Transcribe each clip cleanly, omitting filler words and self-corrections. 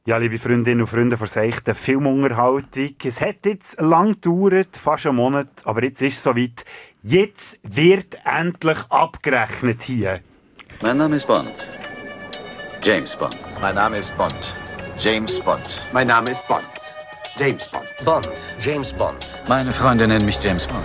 Ja, liebe Freundinnen und Freunde von seichten Filmunterhaltung. Es hat jetzt lang gedauert, fast einen Monat, aber jetzt ist es soweit. Jetzt wird endlich abgerechnet hier. Mein Name ist Bond. James Bond. Mein Name ist Bond. James Bond. Mein Name ist Bond. James Bond. Bond. James Bond. Meine Freunde nennen mich James Bond.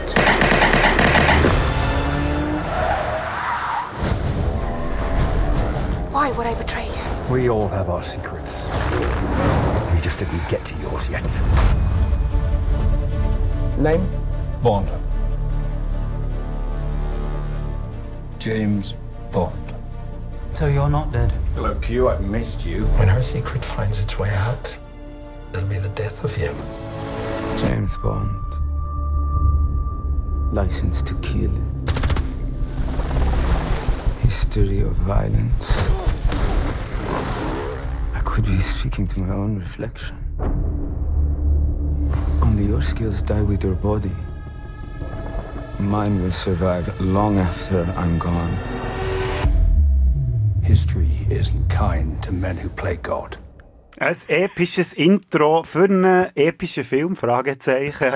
Why would I betray you? We all have our secrets. We just didn't get to yours yet. Name? Bond. James Bond. So you're not dead? Hello, Q, I've missed you. When her secret finds its way out, it'll be the death of him. James Bond. License to kill. History of violence. I could be speaking to my own reflection. Only your skills die with your body. Mine will survive long after I'm gone. History isn't kind to men who play God. Ein episches Intro für einen epischen Film, Fragezeichen.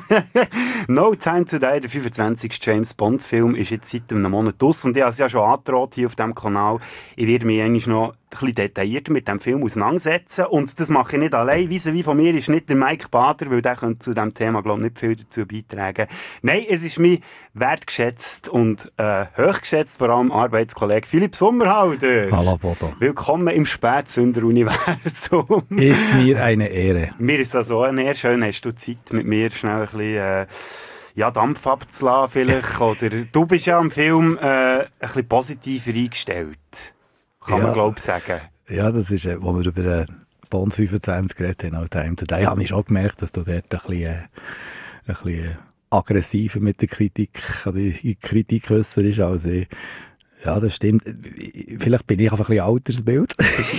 No Time to Die, der 25. James Bond Film, ist jetzt seit einem Monat aus und ich habe es ja schon angedroht hier auf diesem Kanal. Ich werde mich eigentlich noch ein bisschen detaillierter mit dem Film auseinandersetzen und das mache ich nicht allein. Vis-à-vis von mir ist nicht der Mike Bader, weil der könnte zu diesem Thema, glaube ich, nicht viel dazu beitragen. Nein, es ist mein wertgeschätzt und hochgeschätzt, vor allem Arbeitskollege Philipp Sommerhalder. Hallo Bodo. Willkommen im Spätsünder-Universum. Ist mir eine Ehre. Mir ist das auch eine Ehre. Schön, hast du Zeit, mit mir schnell ein bisschen Dampf abzulassen vielleicht. Oder du bist ja am Film ein bisschen positiver eingestellt. Kann man, glaube ich, sagen. Ja, das ist, wo wir über Bond 25 geredet haben, No Time to Die, habe ich schon gemerkt, dass du dort ein bisschen aggressiver mit der Kritik, oder die Kritik äußerst als ich. Ja, das stimmt. Vielleicht bin ich einfach ein bisschen Altersbild.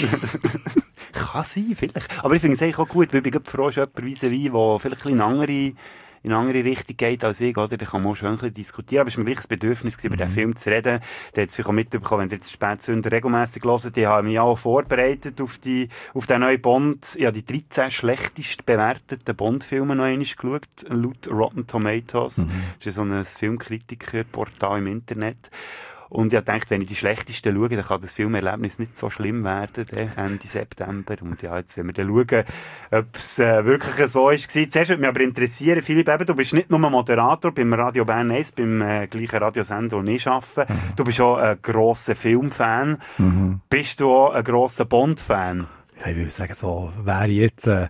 Kann sein, vielleicht. Aber ich finde es eigentlich auch gut, weil ich bin froh, dass jemand vis-à-vis, der vielleicht ein bisschen in eine andere Richtung geht als ich, oder? Da kann man auch schon ein bisschen diskutieren. Aber es war mir gleich ein Bedürfnis, über diesen Film zu reden. Der hat es vielleicht auch mitbekommen, wenn ihr jetzt Spätsünder regelmässig hört. Ich habe mich auch vorbereitet auf den neuen Bond. Ich habe die 13 schlechtest bewerteten Bond-Filme noch einmal geschaut, laut Rotten Tomatoes. Das ist so ein Filmkritikerportal im Internet. Und ich dachte, wenn ich die schlechtesten schaue, dann kann das Filmerlebnis nicht so schlimm werden, Ende September. Und ja, jetzt werden wir dann schauen, ob es wirklich so war. Zuerst würde mich aber interessieren, Philipp, eben, du bist nicht nur Moderator beim Radio Bern 1, beim gleichen Radiosender, den ich arbeite. Du bist auch ein grosser Filmfan. Bist du auch ein grosser Bond-Fan? Ja, ich würde sagen, so wäre ich jetzt ein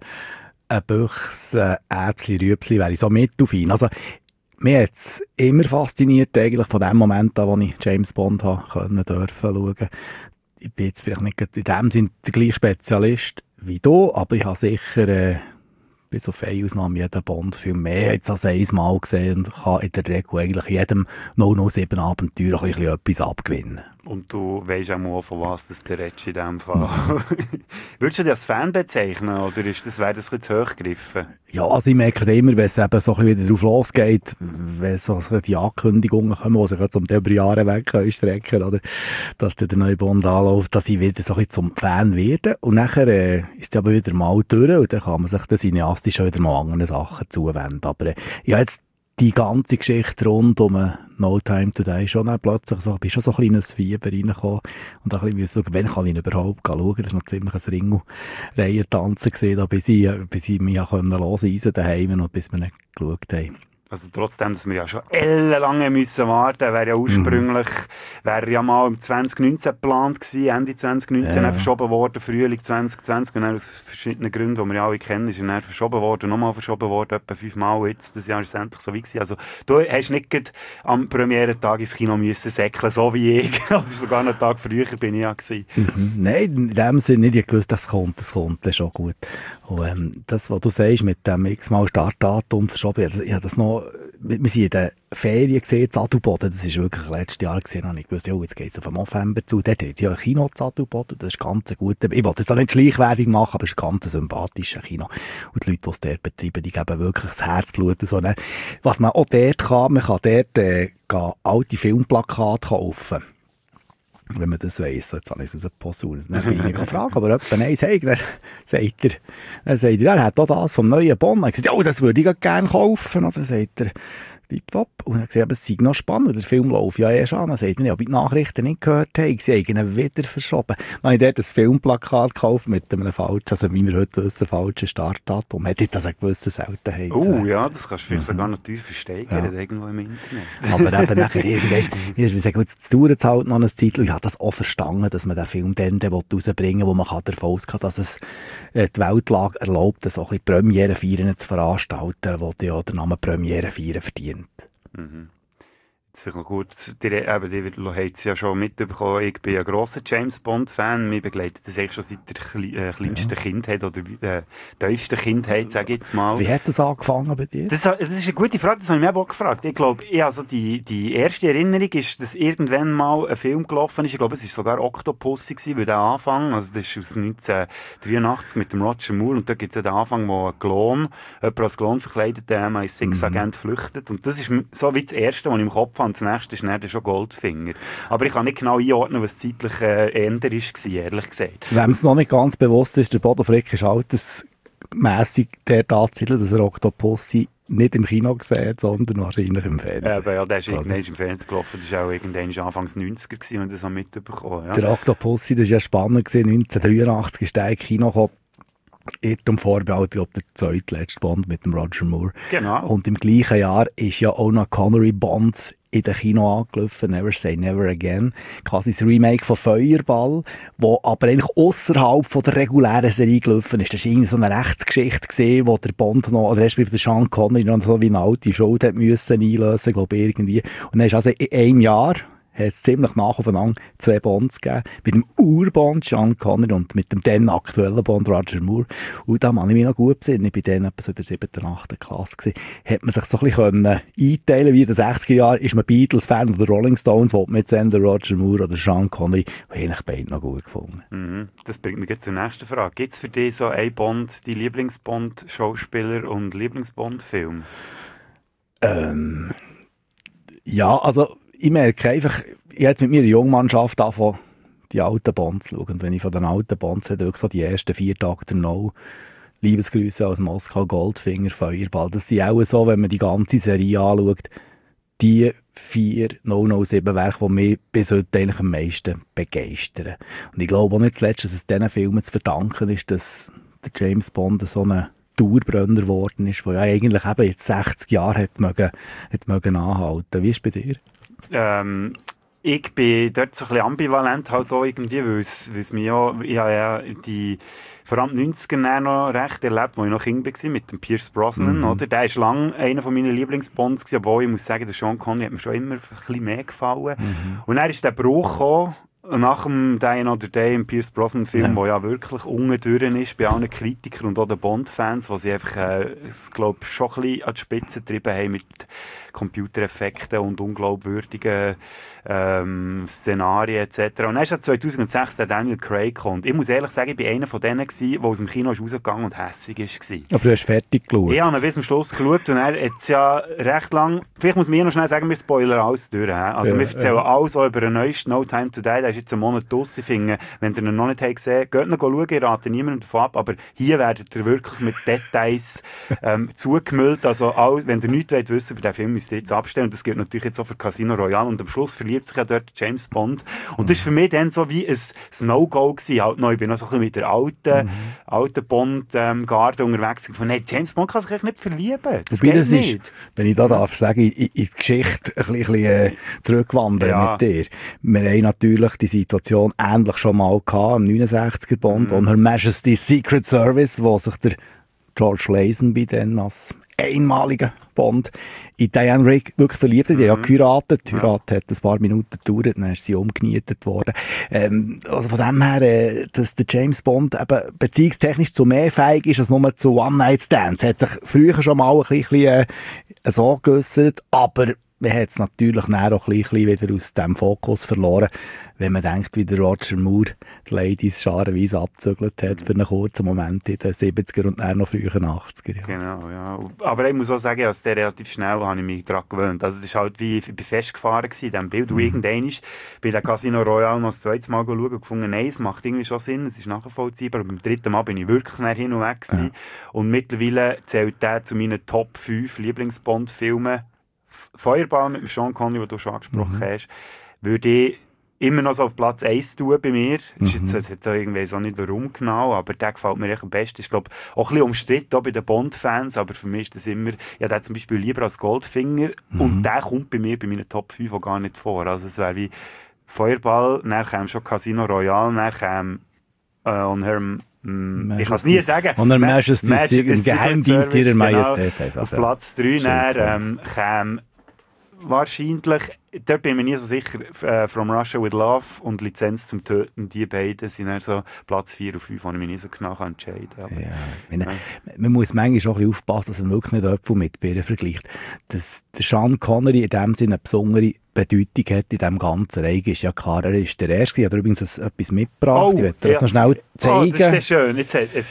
Büchs, Erbsli, Rüebsli, wäre ich so mit auf ihn. Also, mich hat es immer fasziniert, eigentlich von dem Moment an, wo ich James Bond dürfen schauen. Ich bin jetzt vielleicht nicht in dem Sinne der gleiche Spezialist wie du, aber ich habe sicher bis auf eine Ausnahme jeden Bond-Film mehr jetzt als einmal gesehen und kann in der Regel eigentlich jedem 007 Abenteuer ein bisschen etwas abgewinnen. Und du weisst auch mal, von was das der redest in diesem Fall. Würdest du dich als Fan bezeichnen, oder wäre das ein bisschen zu hoch gegriffen? Ja, also ich merke immer, wenn es eben so ein bisschen wieder drauf losgeht, wenn so die Ankündigungen kommen, die sich jetzt um die über Jahre weg strecken, oder, dass der neue Bond anläuft, dass ich wieder so ein bisschen zum Fan werde. Und nachher ist es aber wieder mal durch und dann kann man sich dann cineastisch wieder mal anderen Sachen zuwenden. Aber ja, jetzt die ganze Geschichte rund um No Time to Die schon dann plötzlich so, bin schon so ein kleines Fieber reingekommen und ein bisschen schauen, wann kann ich ihn überhaupt schauen. Das war noch ziemlich ein Ringelreihen-Tanzen gewesen, da bis ich mich hören daheim und bis wir nicht geschaut haben. Also trotzdem, dass wir ja schon ellenlange müssen warten, wäre ja ursprünglich, wäre ja mal im 2019 geplant gewesen, Ende 2019, dann verschoben worden, Frühling 2020, und dann aus verschiedenen Gründen, die wir ja alle kennen, ist dann verschoben worden, nochmal verschoben worden, etwa 5 Mal jetzt, das Jahr ist es endlich so wie gewesen. Also du hast nicht gerade am Premierentag ins Kino müssen säckeln, so wie ich, also sogar einen Tag früher bin ich ja gewesen. Nein, in dem Sinne nicht, ich wusste, das kommt, das ist schon gut. Und das, was du sagst, mit dem x-mal Startdatum verschoben, ich habe das noch, wir sind in den Ferien gesehen, Adelboden, das war wirklich letztes Jahr gesehen, und ich wusste, oh, jetzt geht es auf den November zu, dort hat es ja ein Kino zu Adelboden, das ist ganz gut, ich wollte jetzt auch nicht Schleichwerbung machen, aber es ist ein ganz sympathisches Kino, und die Leute, die es dort betreiben, die geben wirklich das Herzblut und so. Was man auch dort kann, man kann dort alte Filmplakate kaufen. Wenn man das weiss, so, jetzt habe ich es rausgeposaunt. Dann bin ich ihn gefragt, aber jemand eins hey, dann sagt er, er hat auch das vom neuen Bond. Er hat gesagt, oh, das würde ich gerne kaufen. Oder sagt er, tipptopp. Und er hat gesagt, es sei noch spannend, der Film läuft ja erst an. Dann sagt er, ob ich die Nachrichten nicht gehört habe, sie haben ihn wieder verschoben. Dann habe ich dort ein Filmplakat gekauft mit einem falschen, also wie wir heute wissen, falschen Startdatum. Hat jetzt also eine gewisse Seltenheit. Ja, das kannst du vielleicht sogar noch teuer versteigern, irgendwo im Internet. Aber eben nachher irgendwann, es dauert halt noch eine Zeit. Ich habe das auch verstanden, dass man den Film dann rausbringen will, wo man davon ausgehen kann, dass es die Weltlage erlaubt, so ein bisschen Premierenfeiern zu veranstalten, wo die ja den Namen Premierenfeiern verdient. Mhm. Jetzt vielleicht noch kurz, die haben es ja schon mitbekommen, ich bin ein grosser James-Bond-Fan, mich begleitet das eigentlich schon seit der kleinsten Kindheit oder tiefsten Kindheit, sage ich jetzt mal. Wie hat das angefangen bei dir? Das ist eine gute Frage, das habe ich mir auch gefragt. Ich glaube, also die erste Erinnerung ist, dass irgendwann mal ein Film gelaufen ist, ich glaube, es war sogar Octopussy, weil der Anfang, also das ist aus 1983 mit dem Roger Moore und da gibt es ja den Anfang, wo jemand als Klon verkleidet, der MI6-Agent flüchtet und das ist so wie das Erste, was ich im Kopf habe. Und das nächste ist dann schon Goldfinger. Aber ich kann nicht genau einordnen, was zeitlich änder war, ehrlich gesagt. Wem es noch nicht ganz bewusst ist, der Bodo Frick ist altersmässig der Tatsache, dass er Octopussy nicht im Kino gesehen hat, sondern wahrscheinlich im Fernsehen. Ja, der ist irgendwann im Fernsehen gelaufen. Das war auch irgendwann Anfangs 90er, wenn man das so mitbekommen. Ja. Der Octopussy, das war ja spannend. 1983 ist der im Kino gekommen. Irrtum vorbehalten, ich glaube, der zweitletzte Bond mit dem Roger Moore. Genau. Und im gleichen Jahr ist ja auch noch Connery Bond in den Kino angelaufen, Never Say Never Again. Quasi das Remake von Feuerball, wo aber eigentlich ausserhalb von der regulären Serie gelaufen ist. Das war irgendwie so eine Rechtsgeschichte gewesen, wo der Bond noch, oder respektive der Sean Connery noch so wie eine alte Schuld hat müssen einlösen, glaube ich, irgendwie. Und dann ist also in einem Jahr hat es ziemlich nach aufeinander 2 Bonds gegeben. Mit dem Urbond Sean Connery und mit dem dann aktuellen Bond Roger Moore. Und da kann ich mich noch gut besinnen. Ich war dann etwa so in der 7. oder 8. Klasse gewesen. Hat man sich so ein bisschen einteilen wie in den 60er Jahren. Ist man Beatles-Fan oder Rolling Stones, wo man jetzt entweder Roger Moore oder Sean Connery, habe ich beide noch gut gefunden. Mhm. Das bringt mich jetzt zur nächsten Frage. Gibt es für dich so ein Bond, die Lieblings-Bond-Schauspieler und Lieblings-Bond-Film? Ja, also ich merke einfach, ich habe mit meiner Jungmannschaft angefangen, die alten Bonds zu schauen. Und wenn ich von den alten Bonds rede, wirklich so die ersten 4 Tage der No, Liebesgrüße aus Moskau, Goldfinger, Feuerball, das sind auch so, wenn man die ganze Serie anschaut, die 4 007 Werke, die mich bis heute eigentlich am meisten begeistern. Und ich glaube auch nicht zuletzt, dass es diesen Filmen zu verdanken ist, dass der James Bond so ein Dauerbrenner geworden ist, der ja eigentlich eben jetzt 60 Jahre hat mögen anhalten. Wie ist es bei dir? Ich bin dort so ein bisschen ambivalent halt auch irgendwie, weil es mir ja, ich habe ja die vor allem die 90er noch recht erlebt, als ich noch Kind war, mit dem Pierce Brosnan, oder? Der war lange einer meiner Lieblingsbonds, obwohl ich muss sagen, der Sean Connery hat mir schon immer ein bisschen mehr gefallen. Und dann ist der Bruch gekommen, nach dem Die Another Day im Pierce Brosnan Film, der ja wirklich ungedürrt ist bei allen Kritikern und auch den Bond-Fans, die sie einfach, glaube schon ein bisschen an die Spitze getrieben haben mit Computereffekten und unglaubwürdigen Szenarien etc. Und dann ist 2006 der Daniel Craig gekommen. Und ich muss ehrlich sagen, ich war einer von denen, der aus dem Kino rausgegangen und hässig war. Aber du hast fertig geschaut. Ich habe ihn bis zum Schluss geschaut und er hat es ja recht lang, vielleicht muss man noch schnell sagen, wir spoilern alles durch. Also wir erzählen alles auch über den neuesten No Time to Die, der ist jetzt einen Monat draussen. Ich finde, wenn ihr ihn noch nicht gesehen habt, geht noch schauen, ich rate niemandem davon ab, aber hier werdet ihr wirklich mit Details zugemüllt. Also alles, wenn ihr nichts wollt wissen über den Film, müsst ihr jetzt abstellen. Und das gilt natürlich jetzt auch für Casino Royale. Und am Schluss verliebt sich ja dort James Bond. Und das war für mich dann so wie ein No-Go gewesen. Halt noch, ich bin noch so ein bisschen mit der alten Bond-Garde unterwegs. Von, hey, James Bond kann sich nicht verlieben. Das geht das nicht. Ist, wenn ich da darf sagen, in die Geschichte ein bisschen zurückwandern mit dir. Wir haben natürlich die Situation ähnlich schon mal gehabt, im 69er Bond, und Her Majesty's Secret Service, wo sich der George Lazenby dann als einmaliger Bond in Diane Rigg wirklich verliebt hat. Die haben ja geheiratet. Die Heirat hat ein paar Minuten gedauert, dann ist sie umgenietet worden. Also von dem her, dass der James Bond eben beziehungstechnisch zu mehr fähig ist als nur zu One-Night-Stands. Hat sich früher schon mal ein bisschen so geäussert, aber man hat es natürlich dann auch ein bisschen wieder aus dem Fokus verloren, wenn man denkt, wie der Roger Moore die Ladies scharenweise abgezügelt hat für einen kurzen Moment in den 70er und dann noch frühen 80er. Ja. Genau, ja. Aber ich muss auch sagen, also der relativ schnell habe ich mich daran gewöhnt. Also es ist halt wie, ich bin festgefahren gewesen in diesem Bild, und irgendwann bei der Casino Royale noch das zweite Mal schauen und gefunden, nein, es macht irgendwie schon Sinn, es ist nachvollziehbar. Aber beim dritten Mal bin ich wirklich hin und weg gewesen. Und mittlerweile zählt der zu meinen Top 5 Lieblings-Bond-Filmen. Feuerball mit dem Sean Connery, den du schon angesprochen hast, würde ich immer noch so auf Platz 1 tun bei mir. Ist jetzt, ich weiß auch nicht warum genau, aber der gefällt mir echt am besten. Ich glaube, auch ein bisschen umstritten auch bei den Bond-Fans, aber für mich ist das immer, ja, der zum Beispiel lieber als Goldfinger, und der kommt bei mir bei meinen Top 5 auch gar nicht vor. Also es wäre wie Feuerball, dann käme schon Casino Royale, dann käme On Her... ich kann es nie sagen. Und dann Majesty im Geheimdienst ihrer Majestät. Genau. Auf Platz 3 dann käme wahrscheinlich, dort bin ich mir nie so sicher, From Russia with Love und Lizenz zum Töten, die beiden sind dann so Platz 4 und 5, wo ich mich nicht so genau entscheiden kann. Man muss manchmal auch ein bisschen aufpassen, dass man wirklich nicht Äpfel mit Birnen vergleicht. Dass der Sean Connery in dem Sinne eine besondere Bedeutung hat in diesem ganzen Reich, ist ja klar. Er ist der Erste, er hat übrigens etwas mitgebracht. Ich werde das noch schnell zeigen. Oh, das ist schön.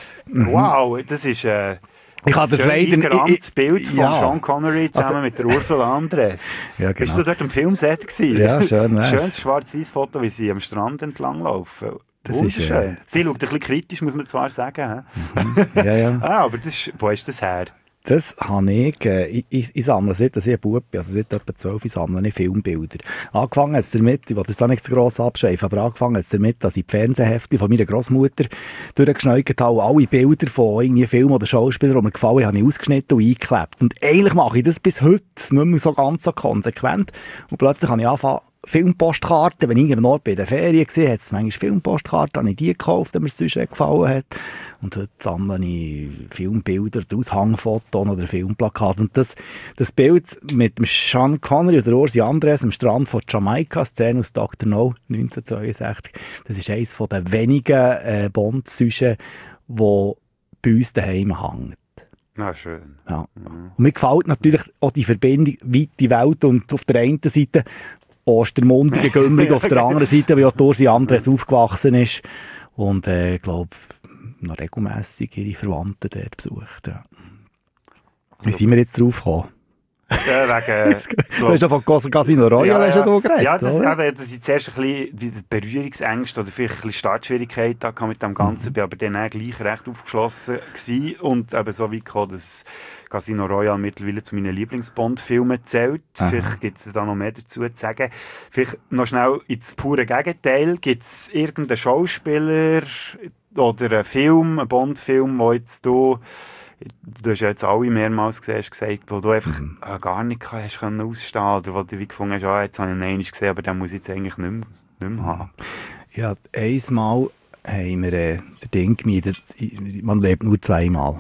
Wow, das ist... ich habe das leider... Das Bild von Sean Connery zusammen mit der Ursula Andress. Ja, genau. Bist du dort am Filmset gewesen? Ja, schön. Schönes schwarz-weiß Foto, wie sie am Strand entlang laufen. Das wunderschön. Ist, sie schaut ein bisschen kritisch, muss man zwar sagen. Ja. Aber wo ist das her? Das habe ich sammle, seit ich ein Bub bin, also seit etwa 12 sammle ich Filmbilder. Angefangen hat es damit, ich will das auch nicht zu gross abschreifen, aber angefangen hat es damit, dass ich die Fernsehhefte von meiner Grossmutter durchgeschneugt habe, alle Bilder von irgendwie Filmen oder Schauspielern, die mir gefallen, habe ich ausgeschnitten und eingeklebt. Und eigentlich mache ich das bis heute nicht mehr so ganz so konsequent. Und plötzlich habe ich angefangen, Filmpostkarten, wenn ich irgendwo bei der Ferien war, hat es manchmal Filmpostkarten, habe ich die gekauft, die mir sonst gefallen hat. Und heute sammle ich Filmbilder, Aushangfotos oder Filmplakate. Und das Bild mit dem Sean Connery oder Ursi Andress am Strand von Jamaika, Szene aus Dr. No 1962, das ist eines der wenigen Bond-Süschen, die bei uns daheim hängt. Na, schön. Ja. Und mir gefällt natürlich auch die Verbindung weite Welt und auf der einen Seite Ostermundigen, Gümmling auf der anderen Seite, wie auch Ursi Andress aufgewachsen ist und ich glaube noch regelmässig ihre Verwandten dort besucht. Ja. Wie sind wir jetzt drauf gekommen? Wegen, du hast ja von Casino Royale geredet. Ja, das ist zuerst ein bisschen Berührungsängste oder vielleicht ein bisschen Startschwierigkeiten mit dem Ganzen. Ich war aber dann gleich recht aufgeschlossen gewesen und eben so weit gekommen, dass Casino Royale mittlerweile zu meinen Lieblings-Bond-Filmen zählt. Vielleicht gibt es da noch mehr dazu zu sagen. Vielleicht noch schnell ins pure Gegenteil. Gibt es irgendeinen Schauspieler oder einen Film, einen Bond-Film, wo jetzt du hast ja jetzt alle mehrmals gesehen, gesagt, wo du einfach gar nicht hast können ausstehen oder wo du wie gefunden hast, jetzt habe ich ihn einmal gesehen, aber den muss ich jetzt eigentlich nicht mehr haben. Ja, einmal haben wir den Ding gemietet, man lebt nur zweimal.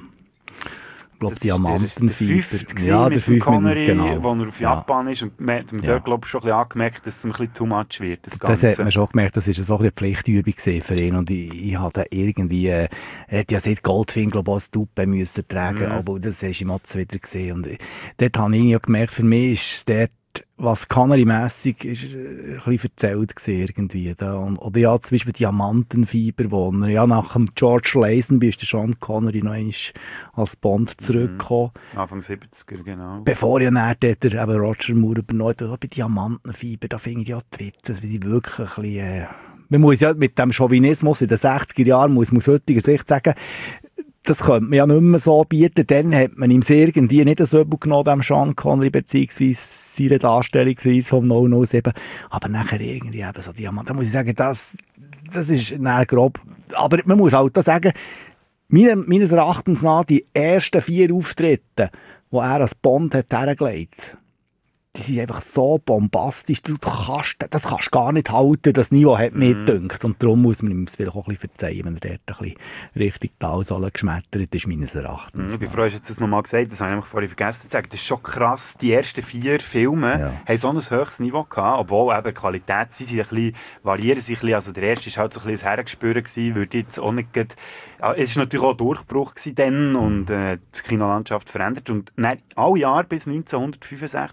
Ich glaube, Diamantenfieber. Ja, der 5 Connery, genau. Wo er auf Japan ist. Und man hat dort, glaube ich, schon ein bisschen angemerkt, dass es ein bisschen too much wird. Das hat man schon gemerkt, das war so eine Pflichtübung für ihn. Und ich hatte irgendwie, er hat ja seit Goldfinger, glaube ich, auch ein Dupe müssen tragen, aber das hast du im Otz wieder gesehen. Und dort habe ich gemerkt, für mich ist es dort, was Connery-mässig ist, ein bisschen verzählt irgendwie. Oder ja, zum Beispiel Diamantenfieber, wo er ja nach dem George Lazenby ist der Sean Connery noch einmal als Bond zurückgekommen. Anfang 70er, genau. Bevor ja dann eben Roger Moore übernommen hat, bei Diamantenfieber, da finde ich ja die Witze, wie die wirklich ein bisschen, man muss ja mit dem Chauvinismus in den 60er Jahren, muss man aus heutiger Sicht sagen, das könnte man ja nicht mehr so bieten. Dann hat man ihm irgendwie nicht so übel genommen, dem Sean Connery, beziehungsweise seine Darstellungsweise vom 007. Aber nachher irgendwie eben so Diamant. Da muss ich sagen, das ist nachher grob. Aber man muss halt auch sagen, meines Erachtens nach die ersten 4 Auftritte, die er als Bond hat hergelegt, die sind einfach so bombastisch, das kannst du gar nicht halten, das Niveau hat mir gedacht. Und darum muss man ihm es vielleicht auch ein bisschen verzeihen, wenn er dort ein bisschen richtig Talsohle geschmettert ist, meines Erachtens. Ich bin froh, hast du das nochmal gesagt, das habe ich vorhin vergessen zu sagen. Das ist schon krass, die ersten 4 Filme haben so ein hohes Niveau gehabt, obwohl eben Qualität, sie sind ein bisschen, variieren sich ein bisschen, also der erste war halt so ein bisschen das Hergespür gewesen, würde jetzt auch nicht es war natürlich auch ein Durchbruch gewesen dann und die Kinolandschaft verändert und dann, alle Jahre bis 1965 ist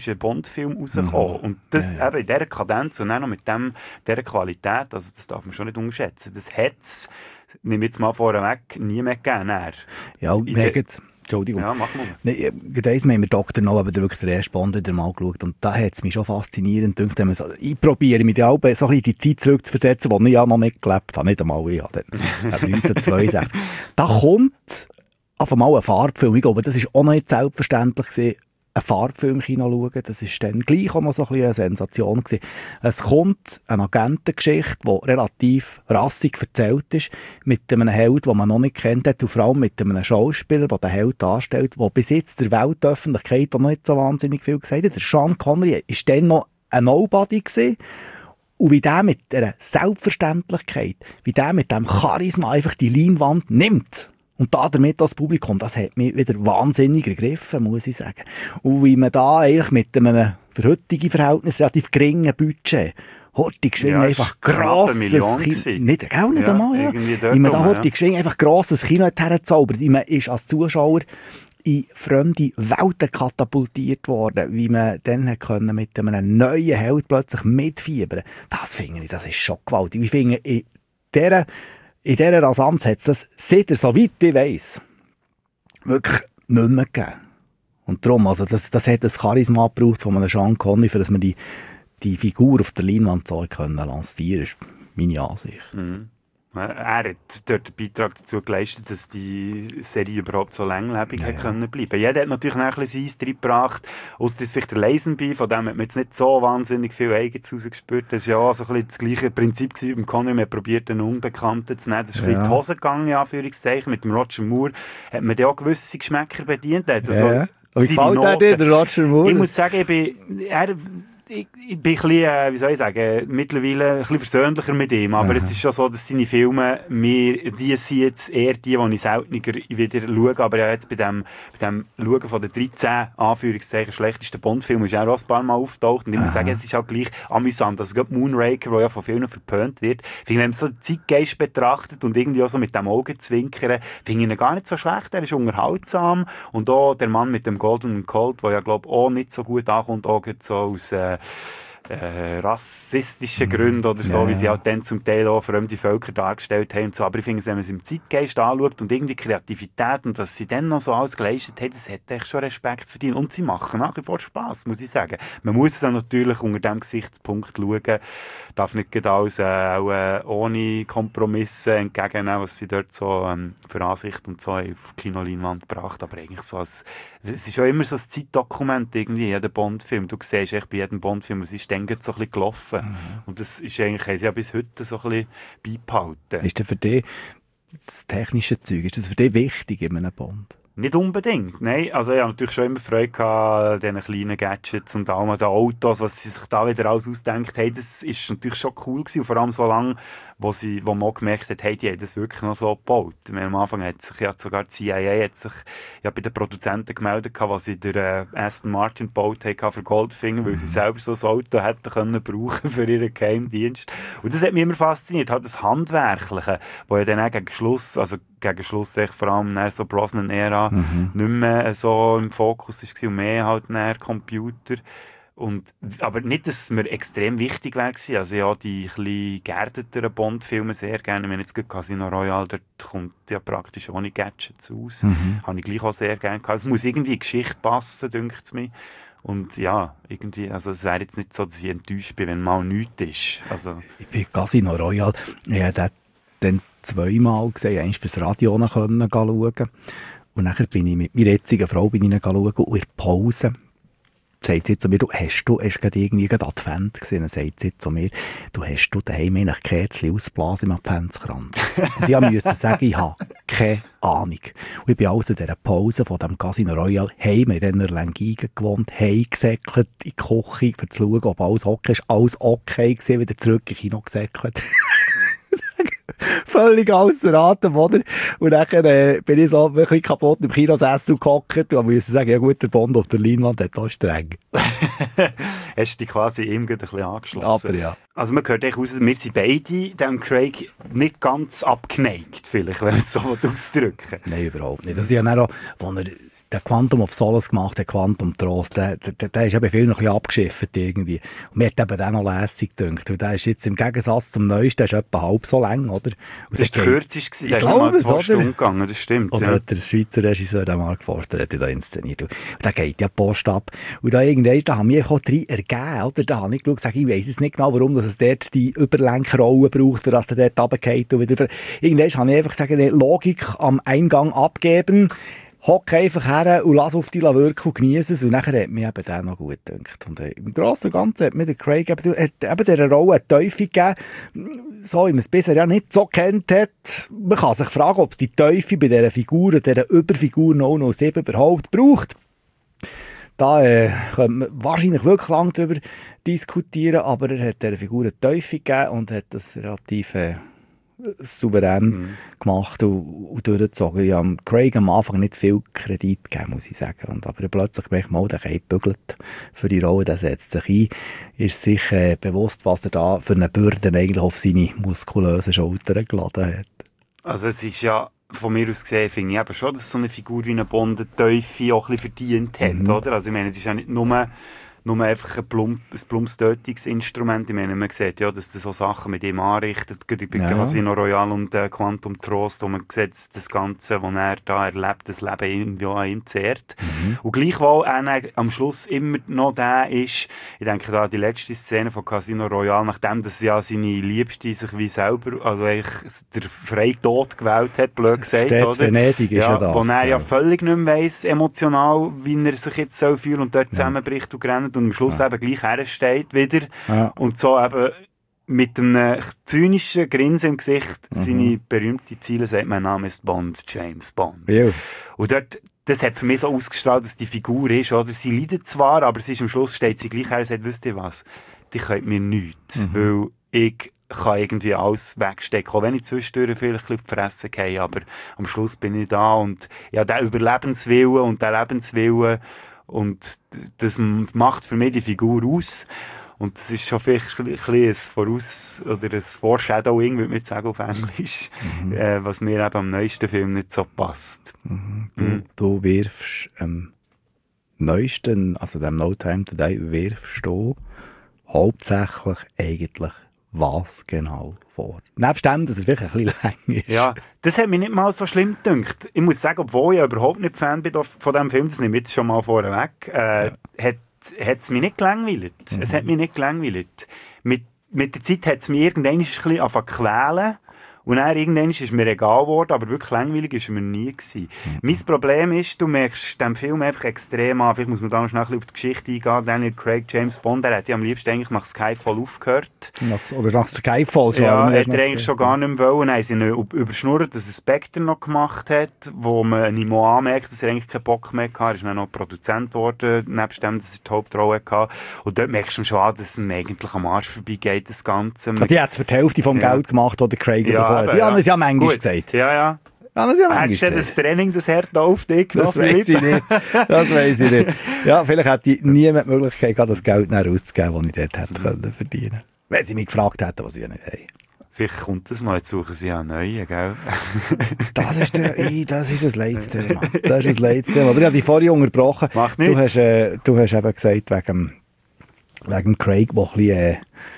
ist ein Bond-Film rausgekommen. Und das eben in dieser Kadenz und auch noch mit dieser Qualität, also das darf man schon nicht unterschätzen. Das hat es, nehme ich jetzt mal vorweg, nie mehr gegeben. Ja, Entschuldigung. Ja, mach mal. Nee, eins haben wir Dr. No, aber wirklich den ersten Bond wieder mal geschaut. Und da hat es mich schon faszinierend gedacht. Ich probiere mich auch so ein bisschen in die Zeit zurückzuversetzen, die ich ja noch nicht gelebt habe. Nicht einmal ich, dann 1962. Da kommt auf einmal ein Farbfilm. Ich glaube, das war auch noch nicht selbstverständlich gewesen, einen Farbfilm im Kino schauen. Das war dann gleich auch noch so ein bisschen eine Sensation gewesen. Es kommt eine Agentengeschichte, die relativ rassig erzählt ist, mit einem Held, den man noch nicht kennt hat, und vor allem mit einem Schauspieler, der den Held darstellt, der bis jetzt der Weltöffentlichkeit auch noch nicht so wahnsinnig viel gesagt hat. Der Sean Connery war dann noch ein Nobody gewesen. Und wie der mit dieser Selbstverständlichkeit, wie der mit diesem Charisma einfach die Leinwand nimmt. Und damit das Publikum, das hat mich wieder wahnsinnig ergriffen, muss ich sagen. Und wie man da eigentlich mit einem für heutige Verhältnis relativ geringen Budget Hortig Schwing einfach grosses Kino. Nicht einmal, ja. Wie man da Hortig Schwing einfach grosses Kino hat hergezaubert. Wie man ist als Zuschauer in fremde Welten katapultiert worden, wie man dann können mit einem neuen Held plötzlich mitfiebern. Das finde ich, das ist schon gewaltig. Ich finde, in dieser Rasanz hat es das, seit er so weit ich weiss, wirklich nicht mehr gegeben. Und darum, also das hat ein Charisma gebraucht von einem Sean Connery, für dass man die Figur auf der Leinwand so lancieren ist meine Ansicht. Mhm. Er hat dort einen Beitrag dazu geleistet, dass die Serie überhaupt so langlebig können bleiben. Jeder hat natürlich noch ein bisschen Eis reingebracht, ausser ist vielleicht der Lazenby, von dem hat man jetzt nicht so wahnsinnig viel Eigens rausgespürt. Das war ja so ein bisschen das gleiche Prinzip gewesen beim Connery, man probiert einen Unbekannten zu nehmen. Das ist ein bisschen in die Hose gegangen, in Anführungszeichen. Mit dem Roger Moore hat man auch gewisse Geschmäcker bedient. Also, wie gefällt dir der Roger Moore? Ich muss sagen, ich bin ein bisschen, wie soll ich sagen, mittlerweile ein bisschen versöhnlicher mit ihm. Aber es ist schon so, dass seine Filme, die sind jetzt eher die ich seltener wieder schaue. Aber ja, jetzt bei dem Schauen von den 13 Anführungszeichen schlechtesten Bond-Filmen ist er auch ein paar Mal auftaucht. Und ich muss sagen, es ist auch gleich amüsant. Also gerade Moonraker, der ja von vielen verpönt wird, finde ich, wenn man so den Zeitgeist betrachtet und irgendwie auch so mit dem Augenzwinkern, finde ich ihn gar nicht so schlecht. Er ist unterhaltsam. Und auch der Mann mit dem Golden Colt, der ja, glaube ich, auch nicht so gut ankommt, auch so aus rassistischen Gründen oder so, wie sie halt dann zum Teil auch fremde Völker dargestellt haben und so. Aber ich finde, wenn man es im Zeitgeist anschaut und irgendwie Kreativität und was sie dann noch so alles geleistet haben, das hat echt schon Respekt verdient. Und sie machen nach wie vor Spass, muss ich sagen. Man muss es dann natürlich unter diesem Gesichtspunkt schauen, darf nicht gerade alles ohne Kompromisse entgegennehmen, was sie dort so für Ansicht und so auf die Kinoleinwand gebracht, aber eigentlich so es ist schon immer so ein Zeitdokument irgendwie, jeder Bond-Film. Du siehst echt bei jedem Bond-Film, es ist dann so ein bisschen gelaufen. Und das ist eigentlich, haben sie ja bis heute so ein bisschen beibehalten. Ist das für dich, das technische Zeug, ist das für dich wichtig in einem Bond? Nicht unbedingt, nein. Also ich habe natürlich schon immer Freude gehabt an diesen kleinen Gadgets und auch an den Autos, was sie sich da wieder alles ausgedacht haben. Das ist natürlich schon cool gewesen. Und vor allem so lange, wo man auch gemerkt hat, hey, die haben das wirklich noch so gebaut. Am Anfang hat sich ja sogar die CIA bei den Produzenten gemeldet, was sie der Aston Martin gebaut haben für Goldfinger, weil sie selber so ein Auto hätten können brauchen für ihren Geheimdienst. Und das hat mich immer fasziniert, halt das Handwerkliche, wo ja dann auch gegen Schluss vor allem nach so Brosnan-Ära nicht mehr so im Fokus war und mehr halt näher Computer. Aber nicht, dass es mir extrem wichtig wäre. Also ja, die etwas geerdeteren Bond-Filme sehr gerne. Wenn jetzt Casino Royale, dort kommt ja praktisch ohne Gadgets aus. Habe ich gleich auch sehr gerne gehabt. Es muss irgendwie in die Geschichte passen, denkt es mir. Und ja, irgendwie, also es wäre jetzt nicht so, dass ich enttäuscht bin, wenn mal nichts ist. Also, ich bin Casino Royale, ich habe dann zweimal gesehen, einmal fürs Radio schauen. Und nachher bin ich mit meiner jetzigen Frau schauen und in der Pause sagt sie zu mir, hast du gerade irgendwie Advent gesehen? Dann sagt sie zu mir, hast du daheim eigentlich Kerzchen ausblasen im Adventskranz? Und ich musste sagen, ich habe keine Ahnung. Und ich bin also in dieser Pause von dem Casino Royale heim in dieser Langige gewohnt, heimgesäckelt in die Küche, um zu schauen, ob alles okay ist. Alles okay gewesen, wieder zurück in Kino gesäckelt. Völlig ausser Atem, oder? Und dann bin ich so wirklich kaputt im Kinosessel gehockt und musste sagen, ja gut, der Bond auf der Leinwand hat auch streng. Hast du dich quasi ihm ein bisschen angeschlossen? Aber ja. Also man hört raus, wir sind beide dem Craig nicht ganz abgeneigt, vielleicht, wenn man es so ausdrücken. Nein, überhaupt nicht. Das ist ja auch, als er der Quantum of Solace gemacht, der Quantum Trost, der ist eben viel noch ein bisschen abgeschifft irgendwie. Und mir hat eben den noch lässig gedacht. Und der ist jetzt im Gegensatz zum Neuesten, der ist etwa halb so lang, oder? Und das war der kürzeste, der ist mal 2 Stunden gegangen, das stimmt. Oder hat der Schweizer Regisseur, der Mark Forster, hat da inszeniert. Und der geht ja Post ab. Und da irgendwann, da haben wir auch 3 ergeben, oder? Da habe ich geschaut, ich weiss jetzt nicht genau, warum dass es dort die Überlenkrolle braucht, für dass der dort runtergeht und wieder. Irgendwann habe ich einfach gesagt, Logik am Eingang abgeben, hock einfach her und lass auf die wirken und genieße es. Und nachher hat mir eben der noch gut gedacht. Und im Großen und Ganzen hat mir der Craig eben dieser Rolle eine Teufel gegeben, so wie man es bisher ja nicht so kennt hat. Man kann sich fragen, ob es die Teufel bei dieser Figur, dieser Überfigur 007 überhaupt braucht. Da könnte man wahrscheinlich wirklich lange darüber diskutieren, aber er hat dieser Figur eine Teufel gegeben und hat das relativ souverän gemacht und durchgezogen. Ich habe Craig am Anfang nicht viel Kredit gegeben, muss ich sagen. Aber plötzlich gemerkt, mal, der Kai bügelt für die Rolle, der setzt sich ein, ist sich bewusst, was er da für eine Bürde eigentlich auf seine muskulösen Schultern geladen hat. Also es ist ja, von mir aus gesehen, finde ich eben schon, dass so eine Figur wie eine Bond eine Teufel auch ein bisschen verdient hat, oder? Also ich meine, es ist ja nicht nur einfach ein plumps Tötungsinstrument. Ich meine, man sieht ja, dass das so Sachen mit ihm anrichtet, gerade bei Casino Royale und Quantum Trost, wo man sieht, das Ganze, was er da erlebt, das Leben irgendwie auch an ihm zehrt. Und gleichwohl am Schluss immer noch der ist, ich denke da an die letzte Szene von Casino Royale, nachdem das ja seine Liebste sich wie selber, also eigentlich der freie Tod gewählt hat, blöd gesagt, Stets oder? Venedig ist ja das. Wo er ja völlig nicht mehr weiss, emotional, wie er sich jetzt so fühlt und dort zusammenbricht und rennt und am Schluss eben gleich hersteht wieder und so eben mit einem zynischen Grinsen im Gesicht seine berühmte Ziele sagt, mein Name ist Bond, James Bond. Ja. Und dort, das hat für mich so ausgestrahlt, dass die Figur ist, oder? Sie leidet zwar, aber sie ist am Schluss steht sie gleich her und sagt, wisst ihr was, die könnt mir nichts, weil ich kann irgendwie alles wegstecken, auch wenn ich zwischendurch vielleicht ein bisschen auf die Fresse gehe, aber am Schluss bin ich da und ja, der Überlebenswillen und der Lebenswillen und das macht für mich die Figur aus. Und das ist schon vielleicht ein bisschen ein Foreshadowing, würde man jetzt sagen auf Englisch, was mir eben am neuesten Film nicht so passt. Du wirfst am neuesten, also dem No Time to Die, wirfst du hauptsächlich eigentlich was genau vor? Nebst dem, dass es wirklich ein bisschen lang ist. Ja, das hat mich nicht mal so schlimm gedacht. Ich muss sagen, obwohl ich überhaupt nicht Fan bin von diesem Film, das nehme ich jetzt schon mal vorweg, hat es mich nicht gelangweilt. Es hat mich nicht gelangweilt. Mit der Zeit hat es mich irgendwann ein bisschen angefangen zu quälen. Und dann irgendwann ist es mir egal geworden, aber wirklich langweilig war es mir nie gewesen. Mein Problem ist, du merkst dem Film einfach extrem an, vielleicht muss man da noch schnell auf die Geschichte eingehen, Daniel Craig, James Bond, der hat ja am liebsten eigentlich nach Skyfall aufgehört. Oder nach Skyfall schon. Ja, hat er eigentlich schon gar nicht mehr wollen. Dann haben sie ihn überschnurrt, dass er Spectre noch gemacht hat, wo man nicht mehr anmerkt, dass er eigentlich keinen Bock mehr hatte. Er ist dann noch Produzent geworden, nebst dem, dass er die Hauptrolle hatte. Und dort merkst du schon an, dass es ihm eigentlich am Arsch vorbeigeht, das Ganze. Also er hat es für die Hälfte vom Geld gemacht, das der Craig bekommen hat. Die haben es ja manchmal gesagt. Ja. Hättest du das Training, das Herd auf dich genommen? Das weiss ich nicht. Das weiss ich nicht. Ja, vielleicht hätte ich niemand die Möglichkeit gehabt, das Geld dann rauszugeben, das ich dort hätte verdienen können. Wenn sie mich gefragt hätten, was ich ja nicht habe. Vielleicht kommt das noch, jetzt suchen sie ja neue, gell? Das ist ein Leidthema. Das ist ein Leidthema. Aber ich habe dich vorhin unterbrochen. Macht nichts. Du hast eben gesagt, wegen Craig, der ein bisschen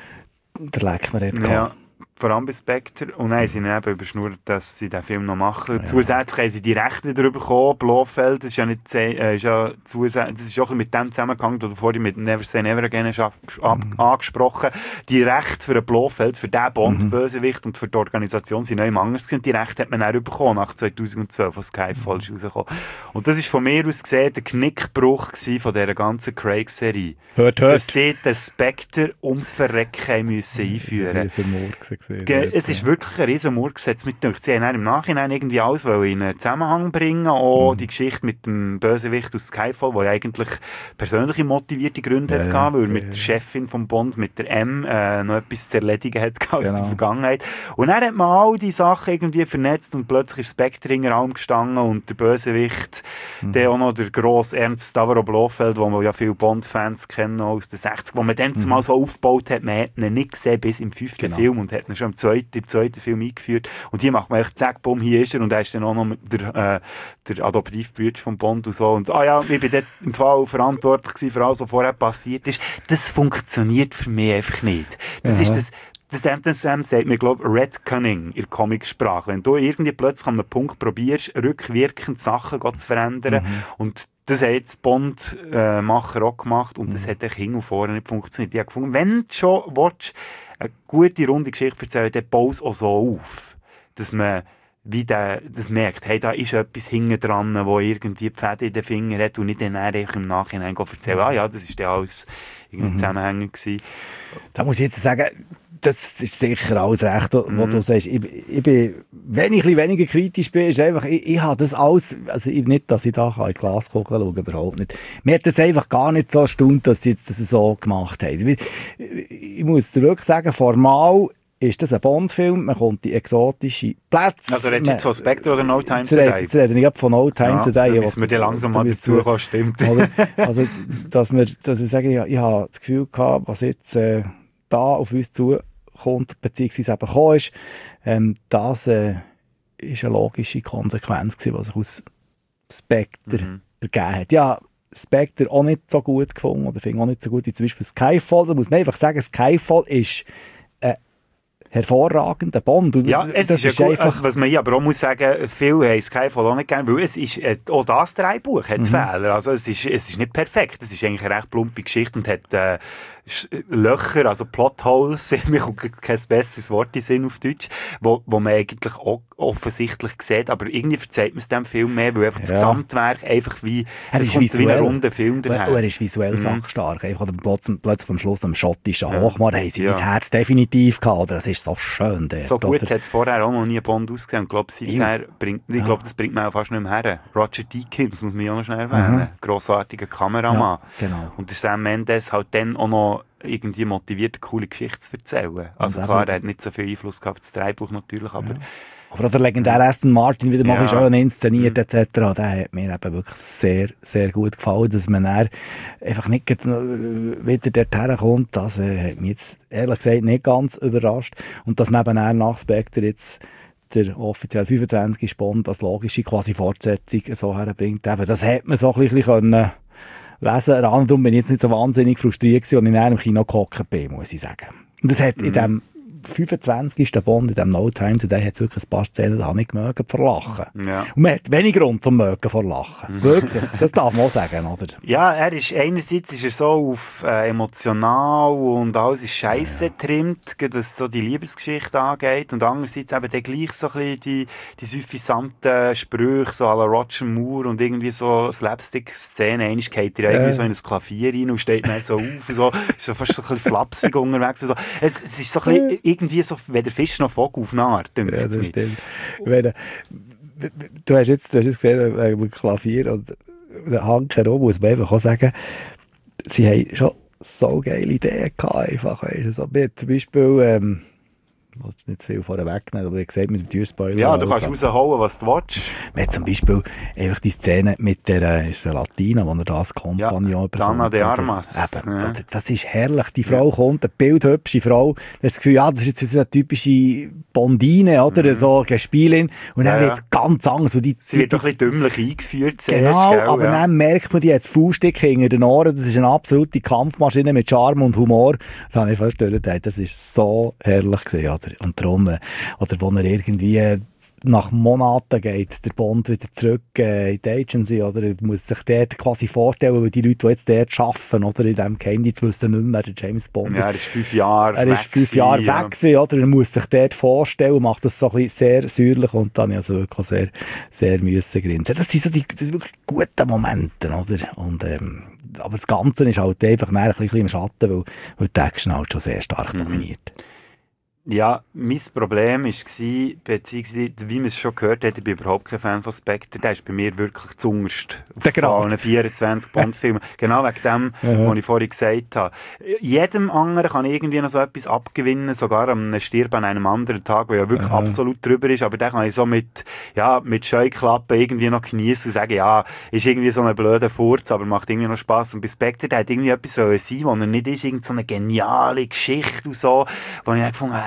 der Leck mir hat. Ja. Vor allem bei Spectre. Und dann haben sie eben überschnurrt, dass sie den Film noch machen. Ja. Zusätzlich haben sie die Rechte wieder bekommen. Blofeld, das ist ja nicht, das ist auch ein bisschen mit dem zusammengehangen, was du vorhin mit Never Say Never Again hast angesprochen. Die Rechte für den Blofeld, für den Bond-Bösewicht und für die Organisation sind noch immer anders gewesen. Die Rechte hat man dann bekommen, nach 2012, als Skyfall ist rausgekommen. Und das ist von mir aus gesehen der Knickbruch von dieser ganzen Craig-Serie. Hört. Dass sie den Spectre ums Verrecken müssen einführen. Es ist wirklich ein riesen Murksetz mit durch. Sie haben dann im Nachhinein irgendwie alles in einen Zusammenhang bringen, auch die Geschichte mit dem Bösewicht aus Skyfall, der ja eigentlich persönliche motivierte Gründe hatte, weil er mit der Chefin vom Bond, mit der M, noch etwas zu erledigen hat aus der Vergangenheit. Und dann hat man all die Sachen irgendwie vernetzt und plötzlich ist Spectre in den Raum gestanden und der Bösewicht, der auch noch der grosse Ernst Stavro Blofeld, wo man ja viele Bond-Fans kennen aus den 60, wo man dann mal so aufgebaut hat, man hat ihn nicht gesehen bis im 5. Film und hat ihn schon im zweiten Film eingeführt. Und hier macht man echt, zack, bumm, hier ist er. Und er ist dann auch noch der Adoptivbruder von Bond und so. Und, ich bin dort im Fall verantwortlich gewesen für alles, was vorher passiert ist. Das funktioniert für mich einfach nicht. Das ist das sagt mir, glaube ich, Redconning in der Comicsprache. Wenn du irgendwie plötzlich an einem Punkt probierst, rückwirkend Sachen zu verändern, und das hat jetzt Bond-Macher auch gemacht, und das hat hinten und vorne nicht funktioniert. Ich habe gefunden, wenn du schon willst, eine gute, runde Geschichte erzählen, dann baue es auch so auf, dass man das merkt, hey, da ist etwas hinten dran, wo irgendwie die Fäden in den Fingern hat, und nicht dann im Nachhinein erzählen, das ist ja alles irgendwie zusammenhängend gewesen. Da muss ich jetzt sagen, das ist sicher alles recht, was du sagst. Ich bin, wenn ich ein bisschen weniger kritisch bin, ist einfach, ich habe das alles, also nicht, dass ich da in die Glaskugel schaue, überhaupt nicht. Mir hat das einfach gar nicht so erstaunt, dass sie jetzt das so gemacht haben. Ich muss dir wirklich sagen, formal ist das ein Bond-Film, man kommt in exotische Plätze. Also redest du jetzt von Spectre oder No Time to Die? Jetzt rede ich von No Time to Die. Da müssen wir dir langsam mal dazu kommen, stimmt. Also, dass ich sage, ich habe das Gefühl gehabt, was jetzt da auf uns zukommt, beziehungsweise eben gekommen ist, das ist eine logische Konsequenz gewesen, was sich aus Spectre ergeben hat. Ja, Spectre auch nicht so gut gefunden, oder finde auch nicht so gut wie zum Beispiel Skyfall. Da muss man einfach sagen, Skyfall ist hervorragender Bond. Ja, es ist ja gut, einfach, was man hier aber auch muss sagen, viele haben Skyfall auch nicht gerne, weil es ist, auch das Drehbuch hat Fehler. Also es ist nicht perfekt. Es ist eigentlich eine recht plumpe Geschichte und hat Löcher, also Plotholes, mir kommt kein besseres Wort in Sinn auf Deutsch, wo man eigentlich auch offensichtlich sieht, aber irgendwie verzeiht man es dem Film mehr, weil einfach das Gesamtwerk einfach wie ein runder Film daher. Er ist visuell sachstark. Oder plötzlich am Schluss am schottischen Hochmar haben sie mein Herz definitiv gehabt. Oder? Das ist so schön. Dort, so gut oder? Hat vorher auch noch nie Bond ausgesehen. Ich glaube, das bringt man auch fast nicht mehr her. Roger Deakins, muss man ja auch noch schnell erwähnen. Grossartiger Kameramann. Ja, genau. Und der Sam Mendes halt dann auch noch irgendwie motiviert, eine coole Geschichte zu erzählen. Also klar, er hat nicht so viel Einfluss gehabt auf das Drehbuch natürlich, aber... Aber auch der legendäre Aston Martin wieder mal ist auch inszeniert etc. Der hat mir eben wirklich sehr, sehr gut gefallen, dass man dann einfach nicht wieder dorthin kommt. Das hat mich jetzt ehrlich gesagt nicht ganz überrascht. Und dass man eben dann nach Spectre jetzt der offiziell 25. Bond als logische quasi Fortsetzung so herbringt. Eben, das hat man so ein bisschen können lesen. Darum bin ich jetzt nicht so wahnsinnig frustriert gewesen, als ich in einem Kino gehockt bin, muss ich sagen. Und das hat in dem 25. Bond, in dem No Time to Die, hat es wirklich ein paar Szenen, da habe ich mögen verlachen. Ja. Und man hat wenig Grund zum mögen verlachen. Wirklich. Das darf man auch sagen, oder? Ja, einerseits ist er so auf emotional und alles ist scheisse getrimmt, dass so die Liebesgeschichte angeht, und andererseits eben dann gleich so ein bisschen die suffisanten Sprüche, so à la Roger Moore und irgendwie so Slapstick-Szenen. Einmal geht er irgendwie so in ein Klavier rein und steht dann so auf und so, ist so fast so ein bisschen flapsig unterwegs und so. Es ist so ein bisschen irgendwie so, weder Fisch noch Vogel auf eine Art. Ja, das stimmt. Du hast jetzt gesehen, wegen dem Klavier und der Hank herum, muss man einfach auch sagen, sie haben schon so geile Ideen gehabt, einfach. So, zum Beispiel, ich will nicht zu viel vorher wegnehmen, aber ihr seht mit dem Türspoiler. Ja, du kannst raushauen, was du willst. Man hat zum Beispiel einfach die Szene mit der Latina, wo er das Kompagnon bekommt. Ana de Armas. Eben, das ist herrlich. Die Frau kommt, eine bildhübsche Frau. Du hast das Gefühl, das ist jetzt eine typische Bondine, oder? So eine Spielin. Und dann wird es ganz anders. Sie wird doch ein bisschen dümmlich eingeführt. Genau, aber dann merkt man, die hat das Fußstück hinter den Ohren. Das ist eine absolute Kampfmaschine mit Charme und Humor. Das habe ich fast gedacht, das ist so herrlich gewesen. Und darum, oder wo er irgendwie nach Monaten geht, der Bond wieder zurück in die Agency, oder er muss sich dort quasi vorstellen, weil die Leute, die jetzt dort arbeiten, oder in diesem Geheimdienst, wissen nicht mehr, der James Bond. Ja, er ist 5 Jahre weg. Er ist 5 Jahre weg gewesen, oder? Er muss sich dort vorstellen, macht das so ein bisschen sehr säuerlich, und dann also wirklich sehr, sehr müssen grinsen. Das sind so die wirklich guten Momente, oder? Und, aber das Ganze ist halt einfach mehr ein bisschen im Schatten, weil die Action halt schon sehr stark dominiert. Ja, mein Problem war, beziehungsweise, wie man es schon gehört hat, ich bin überhaupt kein Fan von Spectre, der ist bei mir wirklich zungerst von einem 24 Bond-Film. Genau wegen dem, was ich vorhin gesagt habe. Jedem anderen kann ich irgendwie noch so etwas abgewinnen, sogar am Stirb an einem anderen Tag, der ja wirklich absolut drüber ist, aber den kann ich so mit Scheuklappen irgendwie noch genießen und sagen, ja, ist irgendwie so ein blöder Furz, aber macht irgendwie noch Spass. Und bei Spectre, der hat irgendwie etwas sein, was er nicht ist, irgend so eine geniale Geschichte und so, wo ich gefunden habe,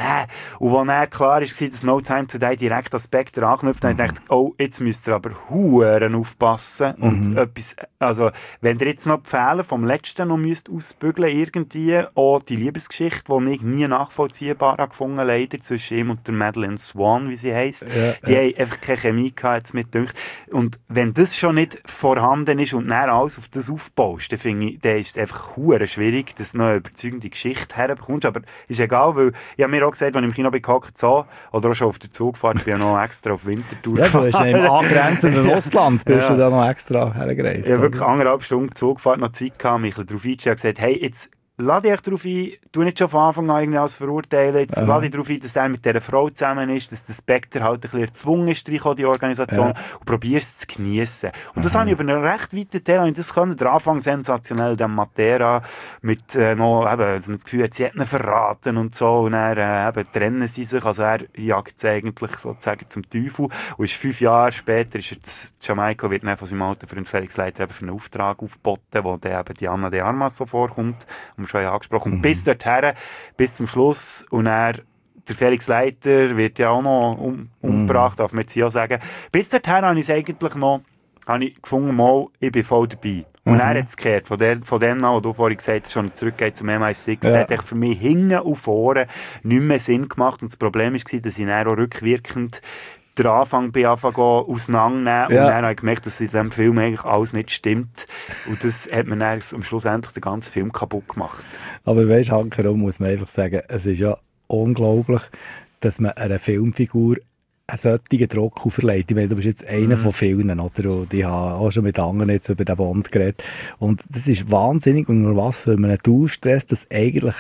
Und als dann klar war, dass No Time to Die direkt an Spectre anknüpft, dann dachte ich, oh, jetzt müsst ihr aber huere aufpassen. Und etwas, also, wenn ihr jetzt noch die Fehler vom letzten noch müsst ausbügeln irgendwie, auch die Liebesgeschichte, die ich nie nachvollziehbar habe gefunden, leider, zwischen ihm und der Madeleine Swan, wie sie heisst, die haben einfach keine Chemie gehabt, jetzt mit gedacht. Und wenn das schon nicht vorhanden ist und dann alles auf das aufbaust, dann finde ich, dann ist es einfach huere schwierig, dass du noch eine überzeugende Geschichte herbekommst. Aber ist egal, weil ich habe mir auch gesagt, als ich im Kino gehockt so, oder auch schon auf der Zugfahrt, ich bin ja noch extra auf Winterthur gefahren. Ja, du bist im angrenzenden Ostland, bist du da noch extra hergereist. Ich habe wirklich 1,5 Stunden Zugfahrt noch Zeit gehabt, mich darauf eingestellt und gesagt, hey, jetzt lade dich darauf ein, tu nicht schon von Anfang an irgendwie alles verurteilen, jetzt lade dich darauf ein, dass er mit dieser Frau zusammen ist, dass der Spectre halt ein bisschen erzwungen ist, die Organisation, und probier es zu geniessen. Und das habe ich über einen recht weiten Teil, das können, der Anfang sensationell, der Matera, mit noch, eben, also das Gefühl, sie hat ihn verraten und so, und dann trennen sie sich, also er jagt sie eigentlich sozusagen zum Teufel, und ist 5 Jahre später, ist er zu Jamaika, wird dann von seinem alten Freund Felix Leiter eben für einen Auftrag aufgeboten, wo dann eben die Ana de Armas so vorkommt, schon angesprochen. Und bis dorthin, bis zum Schluss, und er, der Felix Leiter wird ja auch noch umgebracht, darf man jetzt ja sagen. Bis dorthin habe ich es eigentlich noch, habe ich gefunden, mal, ich bin voll dabei. Und er hat es gekehrt, von dem an, wo du vorhin gesagt hast, schon zurückgeht zum MI6, der hat für mich hinten und vorne nicht mehr Sinn gemacht. Und das Problem war, dass ich dann auch rückwirkend den Anfang auseinandernehmen und dann habe ich gemerkt, dass in diesem Film eigentlich alles nicht stimmt. Und das hat mir dann am Schluss endlich den ganzen Film kaputt gemacht. Aber weisst, Hankerum muss man einfach sagen, es ist ja unglaublich, dass man einer Filmfigur einen solchen Druck verleiht. Ich meine, du bist jetzt einer von vielen, oder? Und ich habe auch schon mit anderen jetzt über den Bond geredet. Und das ist wahnsinnig, und was für einen Dauerstress, dass eigentlich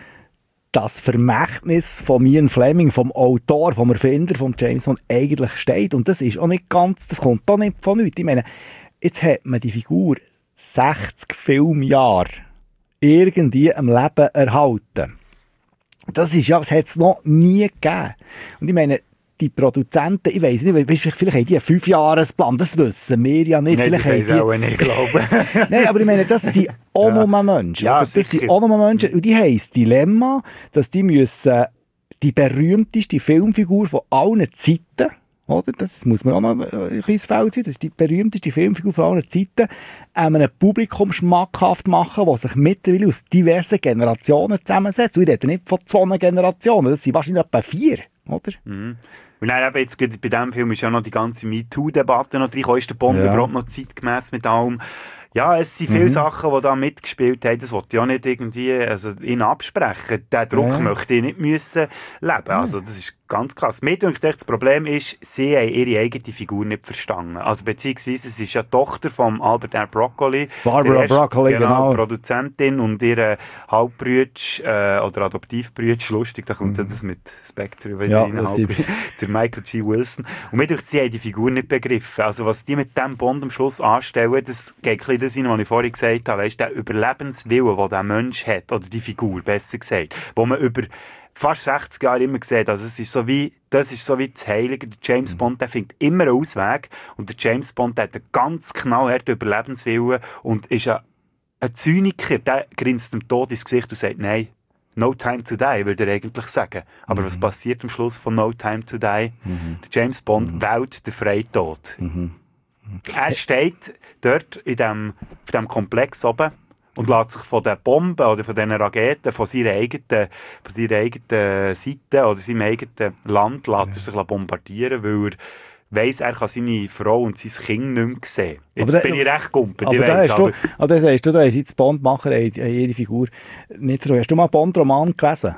das Vermächtnis von Ian Fleming, vom Autor, vom Erfinder von James Bond eigentlich steht. Und das ist auch nicht ganz, das kommt auch nicht von nichts. Ich meine, jetzt hat man die Figur 60 Filmjahre irgendwie am Leben erhalten. Das ist ja, das hat es noch nie gegeben. Und ich meine, die Produzenten, ich weiss nicht, vielleicht haben die einen 5-Jahres-Plan, das wissen wir ja nicht. Nein, vielleicht das auch nicht, glaube ich. Nein, aber ich meine, das sind auch noch Menschen. Ja, das sind auch noch Menschen. Und die haben das Dilemma, dass die müssen die berühmteste Filmfigur von allen Zeiten, oder? Das muss man auch noch ein kleines Feld finden, das ist die berühmteste Filmfigur von allen Zeiten, einem Publikum schmackhaft machen, das sich mittlerweile aus diversen Generationen zusammensetzt. Und ich rede nicht von 2 Generationen, das sind wahrscheinlich etwa 4, oder? Mhm. Und dann eben jetzt bei diesem Film ist ja noch die ganze MeToo-Debatte noch drin. Ist der Bond überhaupt noch zeitgemäss mit allem? Ja, es sind viele Sachen, die da mitgespielt haben. Das wollte ich auch nicht irgendwie ihn absprechen. Diesen Druck möchte ich nicht müssen leben. Also das ist ganz krass. Mir denke ich, das Problem ist, sie haben ihre eigene Figur nicht verstanden. Also beziehungsweise, es ist ja die Tochter von Albert R. Broccoli. Barbara Broccoli, genau. Produzentin und ihre Halbbrütsch oder Adoptivbrütsch, lustig, da kommt das mit Spectre wieder rein, der Michael G. Wilson. Und mir denke ich, sie haben die Figur nicht begriffen. Also was die mit dem Bond am Schluss anstellen, das geht ein bisschen das rein, was ich vorhin gesagt habe. Weißt, der Überlebenswille, den der Mensch hat, oder die Figur, besser gesagt, wo man über fast 60 Jahre immer gesehen. Also das ist so wie das Heilige. Der James Bond, der findet immer einen Ausweg. Und der James Bond, der hat einen ganz knallharten Überlebenswillen und ist ein Zyniker. Der grinst dem Tod ins Gesicht und sagt, nein, no time to die, würde er eigentlich sagen. Aber was passiert am Schluss von No Time to Die? Der James Bond wählt den Freitod. Er steht dort auf dem Komplex oben und lässt sich von den Bomben oder von diesen Raketen von seiner eigenen Seite oder seinem eigenen Land lässt er sich bombardieren, weil er weiss, er kann seine Frau und sein Kind nicht mehr sehen. Jetzt bin ich recht gumpert, ich weiss. Aber das sagst du, da ist jetzt Bond-Macher, jede Figur nicht verstanden. Hast du mal einen Bond-Roman gelesen?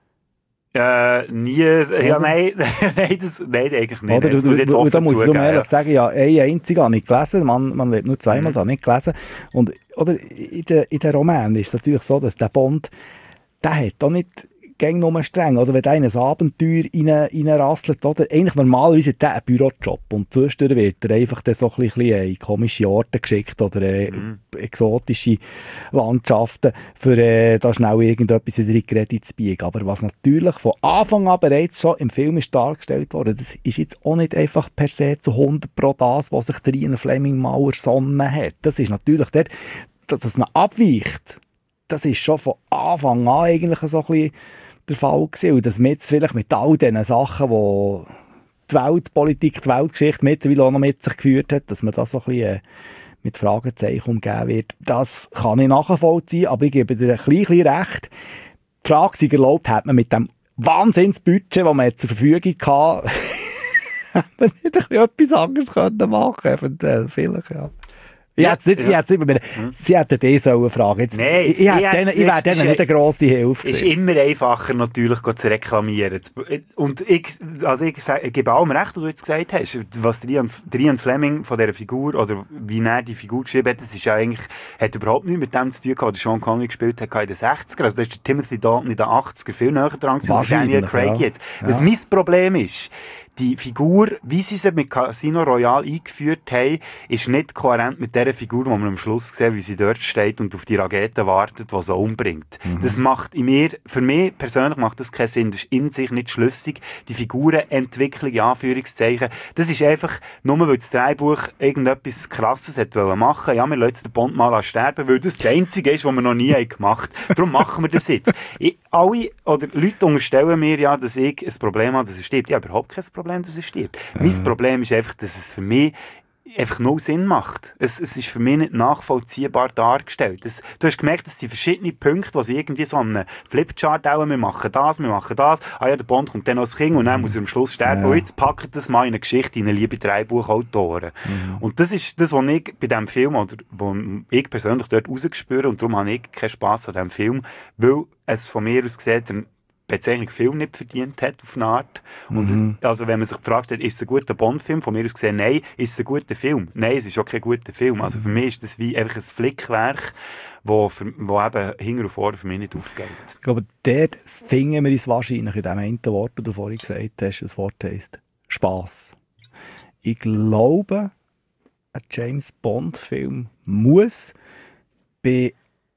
Nie. Ja, nein, eigentlich nicht. Oder, da musst du mir ehrlich sagen, ja, einen einzigen habe ich gelesen, man lebt nur zweimal, da nicht gelesen. Und, oder, in den Romanen ist es natürlich so, dass der Bond, der hat auch nicht gäng nur streng, oder wenn der in ein Abenteuer reinrasselt, oder? Eigentlich normalerweise hat der einen Bürojob und zwischendurch wird er einfach dann so ein bisschen in komische Orte geschickt oder exotische Landschaften, für da schnell irgendetwas in die Kredit zu biegen. Aber was natürlich von Anfang an bereits schon im Film ist dargestellt worden, das ist jetzt auch nicht einfach per se zu 100% das, was sich der Ian Fleming mal ersonnen hat. Das ist natürlich dort, dass man abweicht. Das ist schon von Anfang an eigentlich so ein bisschen der Fall gewesen. Und dass wir jetzt vielleicht mit all diesen Sachen, die die Weltpolitik, die Weltgeschichte mittlerweile auch noch mit sich geführt hat, dass man das so ein bisschen mit Fragezeichen umgeben wird. Das kann ich nachvollziehen, aber ich gebe dir ein bisschen recht. Die Frage sei erlaubt, hat man mit dem Wahnsinnsbudget, das man zur Verfügung hatte, hat man nicht etwas anderes machen können, eventuell, vielleicht, ja. Sie hätten die sollen fragen. Jetzt, Nein, ich wäre denen nicht eine grosse Hilfe Es ist gewesen. immer einfacher, natürlich zu reklamieren. Und ich gebe allem recht, was du jetzt gesagt hast. Was Ian Fleming von dieser Figur, oder wie er die Figur geschrieben hat, das ist ja eigentlich, hat überhaupt nichts mit dem zu tun gehabt, was Sean Connery gespielt hat in den 60er. Also da ist der Timothy Dalton in den 80er viel näher dran gewesen, als Daniel Craig jetzt. Was mein Problem ist, die Figur, wie sie sie mit Casino Royale eingeführt haben, ist nicht kohärent mit der Figur, die man am Schluss sieht, wie sie dort steht und auf die Rakete wartet, die sie umbringt. Das macht für mich persönlich macht das keinen Sinn. Das ist in sich nicht schlüssig. Die Figurenentwicklung, in Anführungszeichen, das ist einfach, nur weil das Drehbuch irgendetwas Krasses hat machen wollen. Ja, wir lassen jetzt den Bond mal sterben, weil das Einzige ist, was wir noch nie gemacht haben. Darum machen wir das jetzt. Leute unterstellen mir ja, dass ich ein Problem habe, dass er stirbt. Ich habe überhaupt kein Problem, dass er stirbt. Mein Problem ist einfach, dass es für mich einfach null Sinn macht. Es ist für mich nicht nachvollziehbar dargestellt. Du hast gemerkt, es sind verschiedene Punkte, die sie irgendwie so an einem Flipchart hauen. Wir machen das. Ah ja, der Bond kommt dann als Kind und dann muss er am Schluss sterben. Und jetzt packen das mal in eine Geschichte, in eine liebe Drehbuchautoren. Und das ist das, was ich bei diesem Film, oder wo ich persönlich dort rausgespürt, und darum habe ich keinen Spass an diesem Film, weil es von mir aus gesehen Bezeichnung Film nicht verdient hat, auf eine Art. Und also wenn man sich gefragt hat, ist es ein guter Bond-Film? Von mir aus gesehen, nein. Ist es ein guter Film? Nein, es ist auch kein guter Film. Also für mich ist das wie einfach ein Flickwerk, wo eben hinten und vorne für mich nicht aufgeht. Ich glaube, dort finden wir uns wahrscheinlich in dem einen Wort, das du vorhin gesagt hast. Das Wort heisst Spass. Ich glaube, ein James-Bond-Film muss bei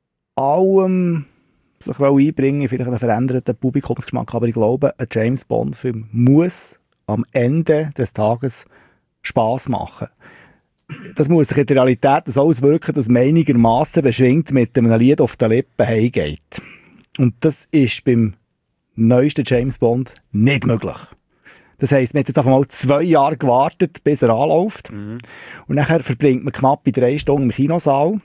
allem sich einbringen, vielleicht einen veränderten Publikumsgeschmack, aber ich glaube, ein James-Bond-Film muss am Ende des Tages Spass machen. Das muss sich in der Realität so auswirken, dass man einigermaßen beschwingt mit einem Lied auf den Lippen heimgeht. Und das ist beim neuesten James Bond nicht möglich. Das heisst, man hat jetzt einfach mal 2 Jahre gewartet, bis er anläuft. Und nachher verbringt man knapp 3 Stunden im Kinosaal.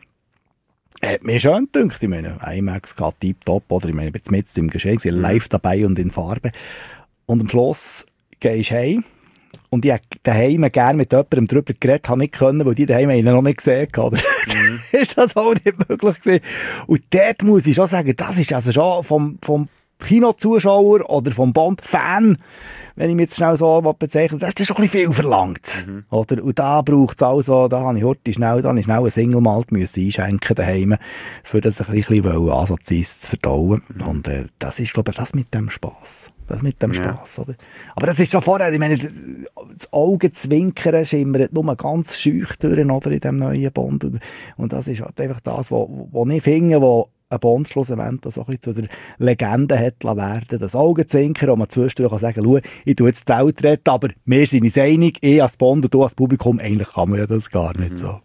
Hat mir schön gedacht. Ich meine, IMAX geht tiptop, oder ich meine, ich bin jetzt mit im Geschehen, live dabei und in Farbe. Und am Schluss gehst du heim. Und ich hätte daheim gerne mit jemandem darüber geredet, habe nicht können, weil die daheim ihn noch nicht gesehen haben. Ist das auch nicht möglich gewesen. Und dort muss ich schon sagen, das ist also schon vom Kinozuschauer oder vom Bond-Fan, wenn ich mich jetzt schnell so bezeichne, das ist schon ein bisschen viel verlangt. Oder? Und da braucht es also, da habe ich heute schnell ein Single-Malt einschenken daheim, für das ein bisschen ansatzweise zu verdauen. Und das ist, glaube ich, das mit dem Spass. Das mit dem Spass, oder? Aber das ist schon vorher, ich meine, das Augenzwinkern schimmert nur ganz schüch durch, oder, in diesem neuen Bond. Und das ist halt einfach das, was ich finde, wo ein Bond schlussendlich so ein bisschen zu der Legende hat werden. Das Augenzwinkern, wo man zwischendurch kann sagen, schau, ich tue jetzt die Welt retten, aber wir sind uns einig, ich als Bond und du als Publikum, eigentlich kann man ja das gar nicht so.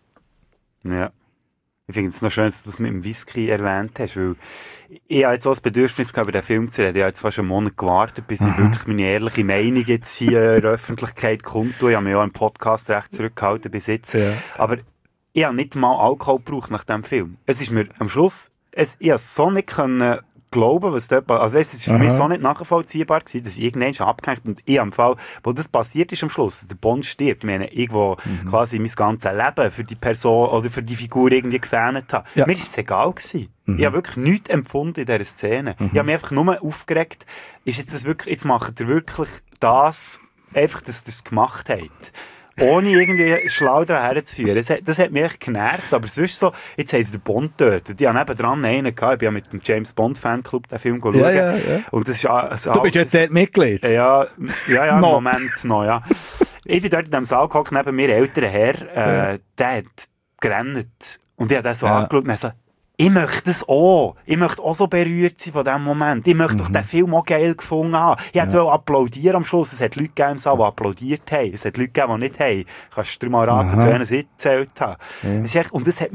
Ja. Ich finde es noch schön, dass du es mit dem Whisky erwähnt hast, weil ich habe jetzt auch das Bedürfnis gehabt, über den Film zu reden. Ich habe jetzt fast einen Monat gewartet, bis ich wirklich meine ehrliche Meinung jetzt hier in der Öffentlichkeit kundtue. Ich habe mich auch im Podcast recht zurückgehalten bis jetzt. Ja. Aber ich habe nicht mal Alkohol gebraucht nach diesem Film. Es ist mir am Schluss, ich konnte so nicht glauben, was dort passiert. Also es ist für mich so nicht nachvollziehbar gewesen, dass ich irgendwann abgehängt und ich am Fall, wo das passiert ist am Schluss, dass der Bond stirbt, ich meine, irgendwo quasi mein ganzes Leben für die Person oder für die Figur irgendwie gefährdet habe. Ja. Mir ist es egal gewesen. Ich habe wirklich nichts empfunden in dieser Szene. Ich habe mich einfach nur aufgeregt, ist jetzt das wirklich, jetzt macht ihr wirklich das, einfach, dass ihr es gemacht habt. Ohne irgendwie schlau daran herzuführen. Das hat mich echt genervt, aber es ist so, jetzt haben sie den Bond getötet. Ich habe nebendran einen gehabt, ich bin ja mit dem James Bond Fanclub den Film schauen. Ja. Und das ist du bist jetzt nicht Mitglied? Ja, im Moment noch, ja. Ich bin dort in diesem Saal gehockt, neben mir ein älterer Herr, der hat gerannt. Und ich habe den so angeschaut und so, ich möchte das auch. Ich möchte auch so berührt sein von diesem Moment. Ich möchte doch den Film auch geil gefunden haben. Ich wollte applaudieren am Schluss. Es hat Leute gegeben, die applaudiert haben. Es hat Leute gegeben, die nicht haben. Kannst du dir mal raten, zu einer Sitzelt haben. Ja. Und das hat mich so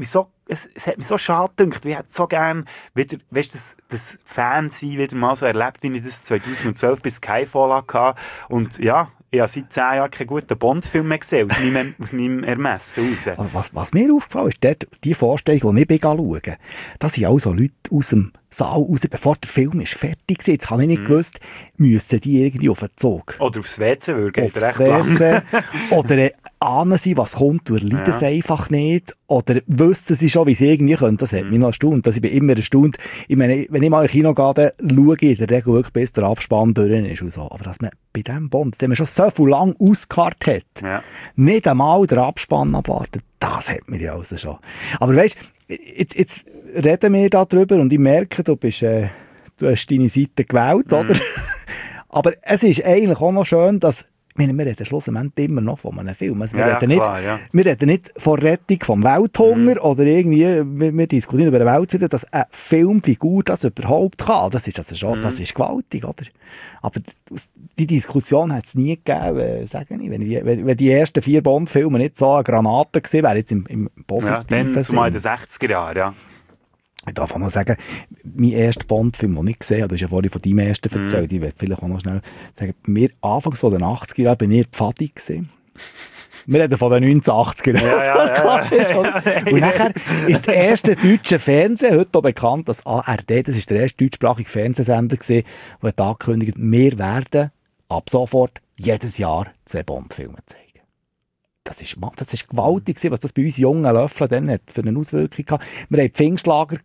es hat mich so schade gedacht, ich hätte so gerne wieder, weißt du, das Fansein wieder mal so erlebt, wie ich das 2012 bis Skyfall hatte. Und ja, ich habe seit 10 Jahren keinen guten Bond-Film mehr gesehen, aus meinem Ermessen raus. Aber was mir aufgefallen ist, dort, die Vorstellung, die ich schaue, da sind auch so Leute aus dem Saal raus, bevor der Film ist fertig war. Jetzt habe ich nicht gewusst, müssen die irgendwie auf den Zug. Oder aufs WC würden, aufs WC. Oder ahnen sie, was kommt, und erleiden es einfach nicht. Oder wissen sie schon, wie sie irgendwie können. Das hat mich noch erstaunt. Ich bin immer erstaunt. Ich meine, wenn ich mal in Kino gehe, dann schaue ich in der Regel wirklich, bis der Abspann durch ist. Und so. Aber dass man bei diesem Bond, den man schon so viel lang ausgekartet hat, nicht einmal den Abspann abwartet, das hat mich ja also schon. Aber weisst, jetzt reden wir darüber und ich merke, du hast deine Seite gewählt, oder? Aber es ist eigentlich auch noch schön, dass wir reden schlussendlich immer noch von einem Film. Also wir reden nicht von Rettung vom Welthunger oder irgendwie, wir diskutieren über eine Welt, dass eine Filmfigur das überhaupt kann. Das ist also schon, das ist gewaltig, oder? Aber die Diskussion hat es nie gegeben, sage ich. Wenn die ersten 4 Bond-Filme nicht so eine Granate gewesen wären, jetzt im positiven Sinn. Dann zumal in den 60er Jahren, ja. Ich darf auch noch sagen, mein erster Bond-Film, den ich gesehen habe, das ist ja vorhin von deinem ersten erzählt, ich werde vielleicht auch noch schnell sagen, bei mir Anfangs von den 80er Jahren bin ich Pfadi gewesen. Wir reden von den 1980er Jahren. Und nachher ist das erste deutsche Fernsehen, heute auch bekannt als ARD, das ist der erste deutschsprachige Fernsehsender gewesen, der hat angekündigt, wir werden ab sofort jedes Jahr 2 Bond-Filme zeigen. Das ist gewaltig, was das bei uns jungen Löffeln dann hat für eine Auswirkung gehabt. Wir hatten Pfingstlager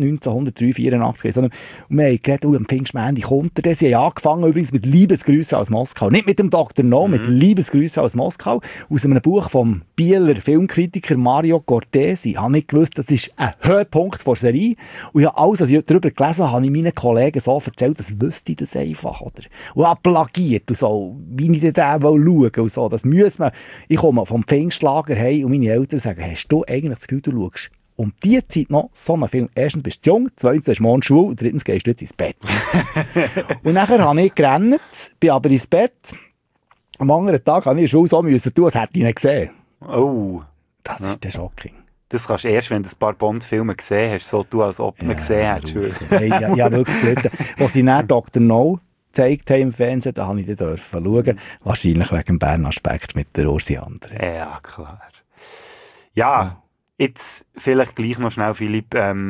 1983. Und wir haben gedacht, am Pfingstmänti kommt er das. Sie haben angefangen übrigens mit Liebesgrüßen aus Moskau. Nicht mit dem Dr. No, mit Liebesgrüßen aus Moskau. Aus einem Buch vom Bieler Filmkritiker Mario Cortesi. Ich habe nicht gewusst, das ist ein Höhepunkt der Serie. Und ja, alles, was ich darüber gelesen habe, habe ich meinen Kollegen so erzählt, das wüsste ich das einfach, oder? Und habe plagiert und so, wie ich den schauen und so. Das muss man. Ich komme vom Pfingstlager heim und meine Eltern sagen, hast du eigentlich das Gefühl, du schaust um die Zeit noch so einen Film? Erstens bist du jung, zweitens hast du morgen Schule und drittens gehst du jetzt ins Bett. Und nachher habe ich gerannt, bin aber ins Bett. Am anderen Tag habe ich in der Schule so müssen tun, als hätte ich ihn gesehen. Oh. Das ist der Shocking. Das kannst du erst, wenn du ein paar Bond-Filme gesehen hast, so tun, als ob du ihn gesehen hättest. Hey, ja, wirklich gut. Als sie dann Dr. No gezeigt haben im Fernsehen, da habe ich dann dürfen schauen. Wahrscheinlich wegen dem Bern-Aspekt mit der Ursi Andres. Ja, klar. Ja, jetzt vielleicht gleich noch schnell, Philipp.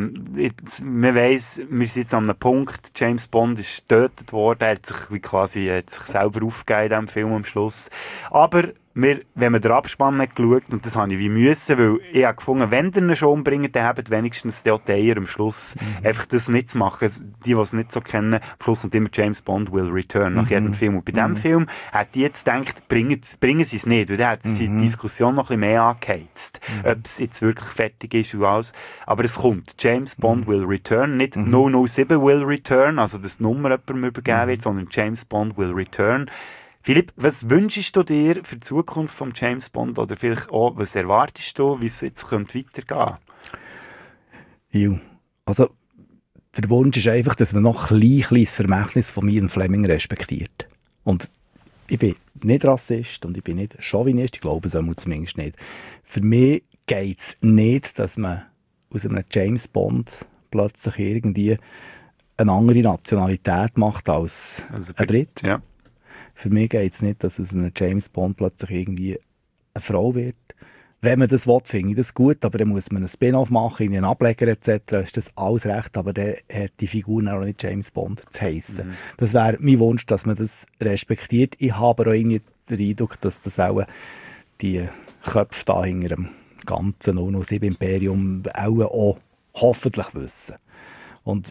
Man weiss, wir sind jetzt an einem Punkt, James Bond ist getötet worden, er hat sich selber aufgegeben in diesem Film am Schluss. Aber wenn man den Abspann nicht geschaut, und das habe ich wie müssen, weil ich habe gefunden, wenn ihr ihn schon umbringt, dann habt wenigstens die Eier am Schluss einfach das nicht zu machen. Die es nicht so kennen, am Schluss kommt immer James Bond will return nach jedem Film. Und bei diesem Film hat die jetzt gedacht, bringen sie es nicht, weil dann hat sie die Diskussion noch ein bisschen mehr angeheizt, ob es jetzt wirklich fertig ist und alles. Aber es kommt, James Bond will return, nicht 007 will return, also dass die Nummer jemandem übergeben wird, sondern James Bond will return. Philipp, was wünschst du dir für die Zukunft von James Bond oder vielleicht auch, was erwartest du, wie es jetzt weitergehen könnte? Also, der Wunsch ist einfach, dass man noch ein bisschen das Vermächtnis von Ian Fleming respektiert. Und ich bin nicht Rassist und ich bin nicht Chauvinist, ich glaube es auch zumindest nicht. Für mich geht es nicht, dass man aus einem James Bond plötzlich irgendwie eine andere Nationalität macht als ein Brit. Ja. Für mich geht es nicht, dass aus einem James Bond plötzlich irgendwie eine Frau wird. Wenn man das will, finde ich das gut, aber dann muss man einen Spin-off machen, einen Ableger etc., ist das alles recht, aber dann hat die Figur auch nicht James Bond zu heissen. Das wäre mein Wunsch, dass man das respektiert. Ich habe aber auch irgendwie den Eindruck, dass das auch die Köpfe da hinter dem ganzen 007-Imperium auch hoffentlich wissen. Und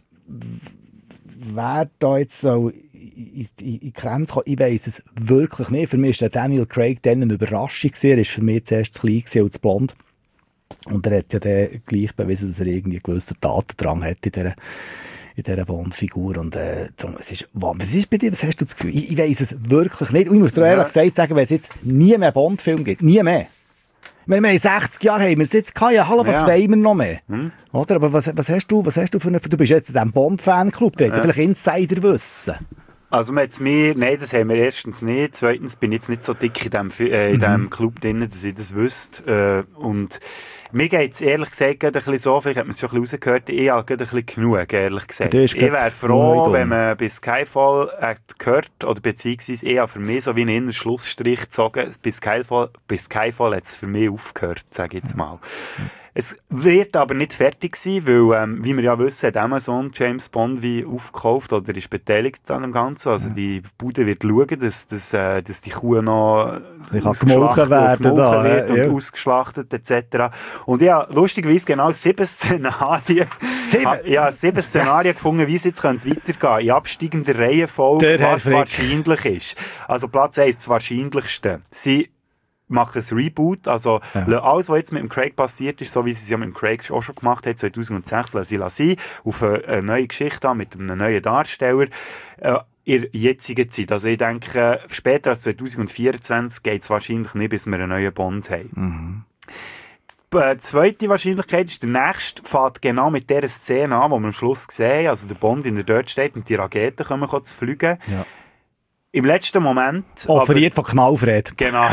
wer da jetzt so in Grenzen kommt, ich weiss es wirklich nicht. Für mich war Daniel Craig dann eine Überraschung. Er war für mich zuerst zu klein und zu blond. Und er hat ja dann gleich bewiesen, dass er irgendwie einen gewissen Tatendrang hat in dieser Bond-Figur. Und darum, was ist bei dir? Was hast du das Gefühl? Ich weiss es wirklich nicht. Und ich muss dir ehrlich gesagt sagen, wenn es jetzt nie mehr Bond-Film gibt, nie mehr. Wir haben in 60 Jahren haben wir es jetzt gehabt. Ja, hallo, was wollen wir noch mehr? Oder? Aber was hast du für eine... Du bist jetzt in diesem Bond-Fan-Club, da vielleicht Insider-Wissen. Also nein, das haben wir erstens nicht. Zweitens bin ich jetzt nicht so dick in diesem Club drin, dass ich das wüsste. Und Mir geht es ehrlich gesagt gerade ein bisschen so, vielleicht hat man es schon ein bisschen rausgehört, ich habe gerade ein bisschen genug, ehrlich gesagt. Ich wäre froh, wenn man bis Skyfall gehört, oder beziehungsweise eher für mich so wie einen inneren Schlussstrich gezogen, bis Skyfall hat es für mich aufgehört, sage ich jetzt mal. Es wird aber nicht fertig sein, weil, wie wir ja wissen, hat Amazon James Bond wie aufgekauft oder ist beteiligt an dem Ganzen. Also die Bude wird schauen, dass die Kuh noch gemolken wird und ausgeschlachtet etc. Und ich habe lustigerweise genau 7 Szenarien gefunden, wie es jetzt weitergehen könnte. In absteigender Reihenfolge, was wahrscheinlich ist. Also Platz 1, das Wahrscheinlichste. Sie machen ein Reboot, also alles, was jetzt mit dem Craig passiert ist, so wie sie es ja mit dem Craig auch schon gemacht hat, 2006, lassen sie auf eine neue Geschichte an, mit einem neuen Darsteller, in der jetzigen Zeit. Also ich denke, später als 2024 geht es wahrscheinlich nicht, bis wir einen neuen Bond haben. Die zweite Wahrscheinlichkeit ist, der nächste fährt genau mit dieser Szene an, die wir am Schluss sehen, also der Bond in der dort steht und die Raketen kommen zu fliegen. Ja. Im letzten Moment... Offeriert von Knallfred. Genau.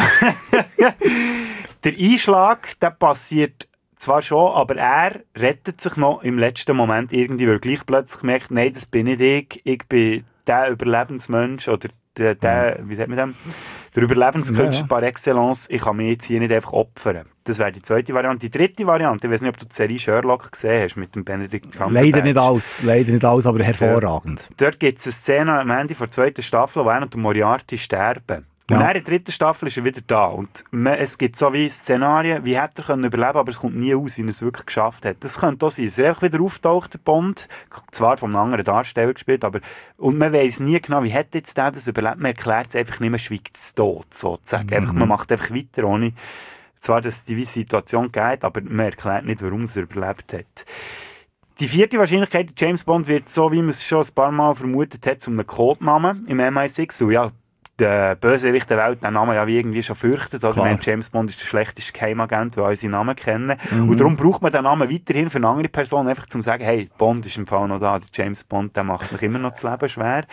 Der Einschlag, der passiert zwar schon, aber er rettet sich noch im letzten Moment irgendwie, weil er gleich plötzlich merkt, nein, das bin nicht ich bin der Überlebensmensch oder der wie sagt man das? Der Überlebenskünstler par excellence, ich kann mich jetzt hier nicht einfach opfern. Das wäre die zweite Variante. Die dritte Variante, ich weiß nicht, ob du die Serie Sherlock gesehen hast mit dem Benedict Cumberbatch. Leider nicht alles, aber hervorragend. Dort gibt es eine Szene am Ende der zweiten Staffel, wo er und Moriarty sterben. Und in der dritten Staffel ist er wieder da. Und es gibt so wie Szenarien, wie hätte er überleben können, aber es kommt nie aus, wie er es wirklich geschafft hat. Das könnte auch sein, dass er einfach wieder auftaucht, der Bond, zwar von einem anderen Darsteller gespielt, aber und man weiss nie genau, wie hat jetzt der das überlebt. Man erklärt es einfach nicht mehr, schweigt es tot, sozusagen. Einfach, man macht einfach weiter, ohne zwar, dass es die Situation geht, aber man erklärt nicht, warum es überlebt hat. Die vierte Wahrscheinlichkeit, James Bond wird, so wie man es schon ein paar Mal vermutet hat, zu einem Codenamen im MI6. Und ja, der Bösewicht der Welt den Namen ja wie irgendwie schon fürchtet. Oder? Meine, James Bond ist der schlechteste Geheimagent, der alle seinen Namen kennen. Und darum braucht man den Namen weiterhin für eine andere Person, einfach zum sagen, hey, Bond ist im Fall noch da. Der James Bond, der macht mich immer noch das Leben schwer.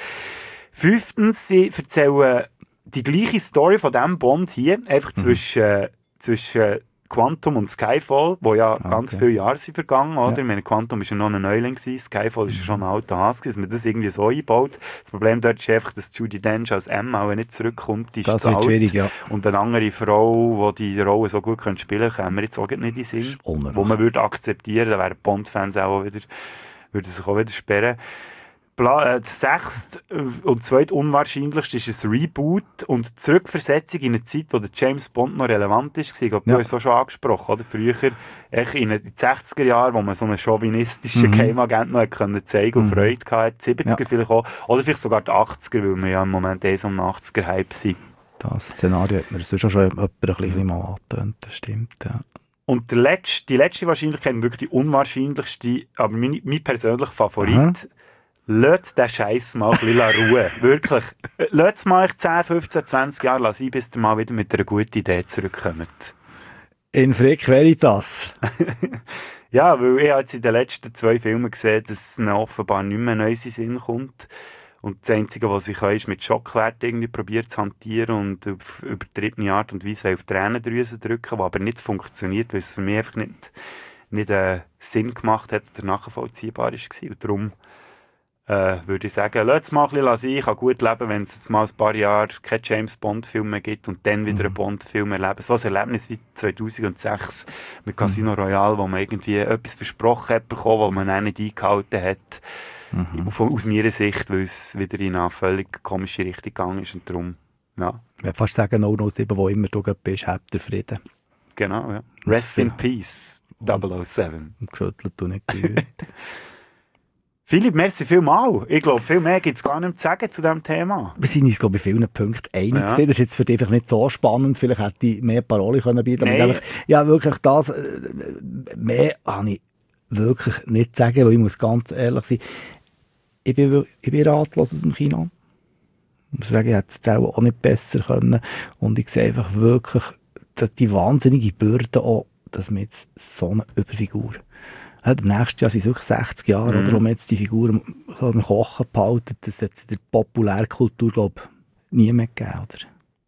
5. Sie erzählen die gleiche Story von diesem Bond hier, einfach zwischen Quantum und Skyfall, wo ja ganz viele Jahre sind vergangen, oder? Ja. Ich meine, Quantum war ja noch ein Neuling gewesen, Skyfall ist ja schon ein alter Hase gewesen, dass man das irgendwie so einbaut. Das Problem dort ist einfach, dass Judi Dench als Emma auch nicht zurückkommt, die ist alt. Schwierig, ja. Und eine andere Frau, die die Rolle so gut spielen können, können wir jetzt auch nicht in den Sinn. Wo man würde akzeptieren, da wären Bond-Fans auch wieder, würden sich auch wieder sperren. Das 6. und 2. unwahrscheinlichste ist ein Reboot und die Zurückversetzung in eine Zeit, wo der James Bond noch relevant ist. Ich glaube, du hast es auch schon angesprochen, oder? Früher, in den 60er Jahren, wo man so einen chauvinistischen Geheimagent noch zeigen konnte und Freude hatte, 70er vielleicht auch, oder vielleicht sogar die 80er, weil wir ja im Moment so am 80er-Hype sind. Das Szenario hat mir sonst schon jemand ein bisschen mal angetönt, das stimmt, ja. Und die letzte Wahrscheinlichkeit, wirklich die unwahrscheinlichste, aber mein persönlicher Favorit, lasst den Scheiß mal ein bisschen Ruhe. Wirklich. Lasst mal 10, 15, 20 Jahre sein, bis ihr mal wieder mit einer guten Idee zurückkommt. In Frick Veritas. Ja, weil ich habe jetzt in den letzten 2 Filmen gesehen, dass es offenbar nicht mehr neu in den Sinn kommt. Und das Einzige, was ich kann, ist mit Schockwert irgendwie probiert zu hantieren und auf übertriebene Art und Weise auf Tränendrüsen drücken, was aber nicht funktioniert, weil es für mich einfach nicht Sinn gemacht hat oder nachvollziehbar war. Und darum würde ich sagen, lasst es mal ein bisschen sein. Ich kann gut leben, wenn es jetzt mal ein paar Jahre keinen James-Bond-Film mehr gibt und dann wieder einen Bond-Film erleben. So ein Erlebnis wie 2006 mit Casino Royale, wo man irgendwie etwas versprochen hat bekommen, was man auch nicht eingehalten hat. Aus meiner Sicht, weil es wieder in eine völlig komische Richtung gegangen ist und darum, ja. Ich würde fast sagen, 007, wo immer du bist, habt ihr Frieden. Genau, ja. Rest in Peace, 007. Geschüttelt du nicht gehört. Philipp, merci vielmals. Ich glaube, viel mehr gibt es gar nicht zu sagen zu diesem Thema. Wir sind uns, glaube ich, in vielen Punkten einig gewesen. Das ist jetzt für dich nicht so spannend. Vielleicht hätte ich mehr Parole können bieten können. Ja, wirklich das. Mehr kann ich wirklich nicht sagen, weil ich muss ganz ehrlich sein. Ich bin ratlos aus dem Kino. Ich muss sagen, ich hätte es auch nicht besser können. Und ich sehe einfach wirklich die wahnsinnige Bürde auch, dass man jetzt so eine Überfigur. Nächstes Jahr sind es wirklich 60 Jahre, oder, wo man jetzt die Figur am Kochen behalten. Das hat es in der Populärkultur, glaube ich, nie mehr gegeben, oder?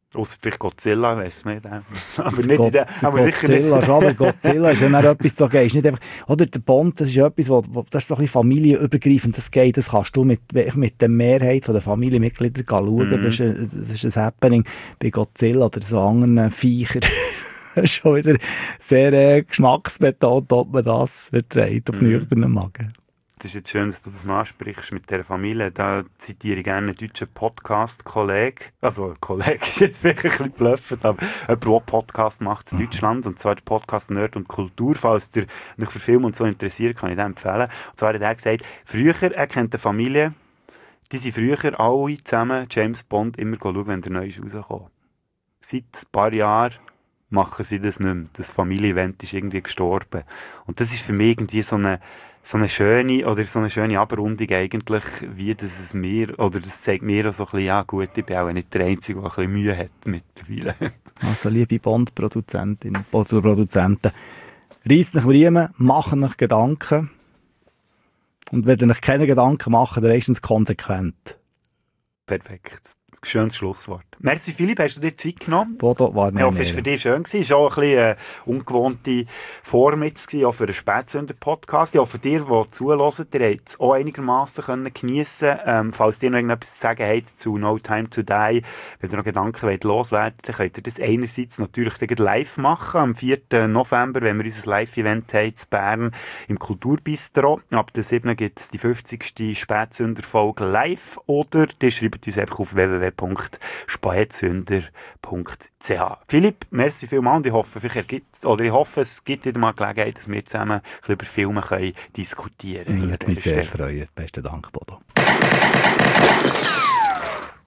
Ausser vielleicht Godzilla, ich weiss es nicht. Aber nicht in der... Aber sicher Godzilla, nicht. aber Godzilla ist ja dann etwas, da gehst nicht einfach... Oder der Bond, das ist etwas, das ist so ein bisschen familienübergreifend, das geht, das kannst du mit der Mehrheit der Familienmitglieder schauen, das ist ein Happening bei Godzilla oder so anderen Viechern. Schon wieder sehr geschmacksbetont, ob man das verträgt auf nüchternen Magen. Das ist jetzt schön, dass du das ansprichst mit dieser Familie. Da zitiere ich gerne einen deutschen Podcast-Kollegen. Also, Kollege ist jetzt wirklich ein bisschen blöffend, aber jemand, der Podcast macht in Deutschland. Und zwar der Podcast Nerd und Kultur. Falls ihr euch für Film und so interessiert, kann ich den empfehlen. Und zwar hat er gesagt, früher, er kennt eine Familie, die sind früher alle zusammen James Bond immer schauen, wenn der neu ist rausgekommen. Seit ein paar Jahren machen sie das nicht mehr. Das Familie-Event ist irgendwie gestorben. Und das ist für mich irgendwie so eine schöne Abrundung eigentlich, wie das es mir, oder das zeigt mir auch so ein bisschen, ja gut, ich bin auch nicht der Einzige, der ein bisschen Mühe hat mittlerweile. Also liebe Bond-Produzentinnen oder Produzenten, reisst nach Riemen, macht euch Gedanken. Und wenn ihr euch keine Gedanken macht, dann wenigstens konsequent. Perfekt. Schönes Schlusswort. Merci Philipp, hast du dir Zeit genommen? Bodo war Ich hoffe, es war für dich schön. Es war auch ein bisschen eine ungewohnte Form jetzt, auch für einen Spätsünder-Podcast. Ich hoffe, dir, die zuhören, ihr habt es auch einigermassen geniessen können. Falls ihr noch irgendetwas zu sagen habt zu No Time to Die, wenn ihr noch Gedanken loswerden wollt, dann könnt ihr das einerseits natürlich live machen. Am 4. November, wenn wir unser Live-Event haben in Bern im Kulturbistro. Ab der 7. gibt es die 50. Spätsünder-Folge live. Oder ihr schreibt uns einfach auf www.spätsünder.ch. Philipp, merci vielmals und ich hoffe, es gibt wieder mal Gelegenheit, dass wir zusammen über Filme diskutieren können. Ich würde mich sehr freuen. Besten Dank, Bodo.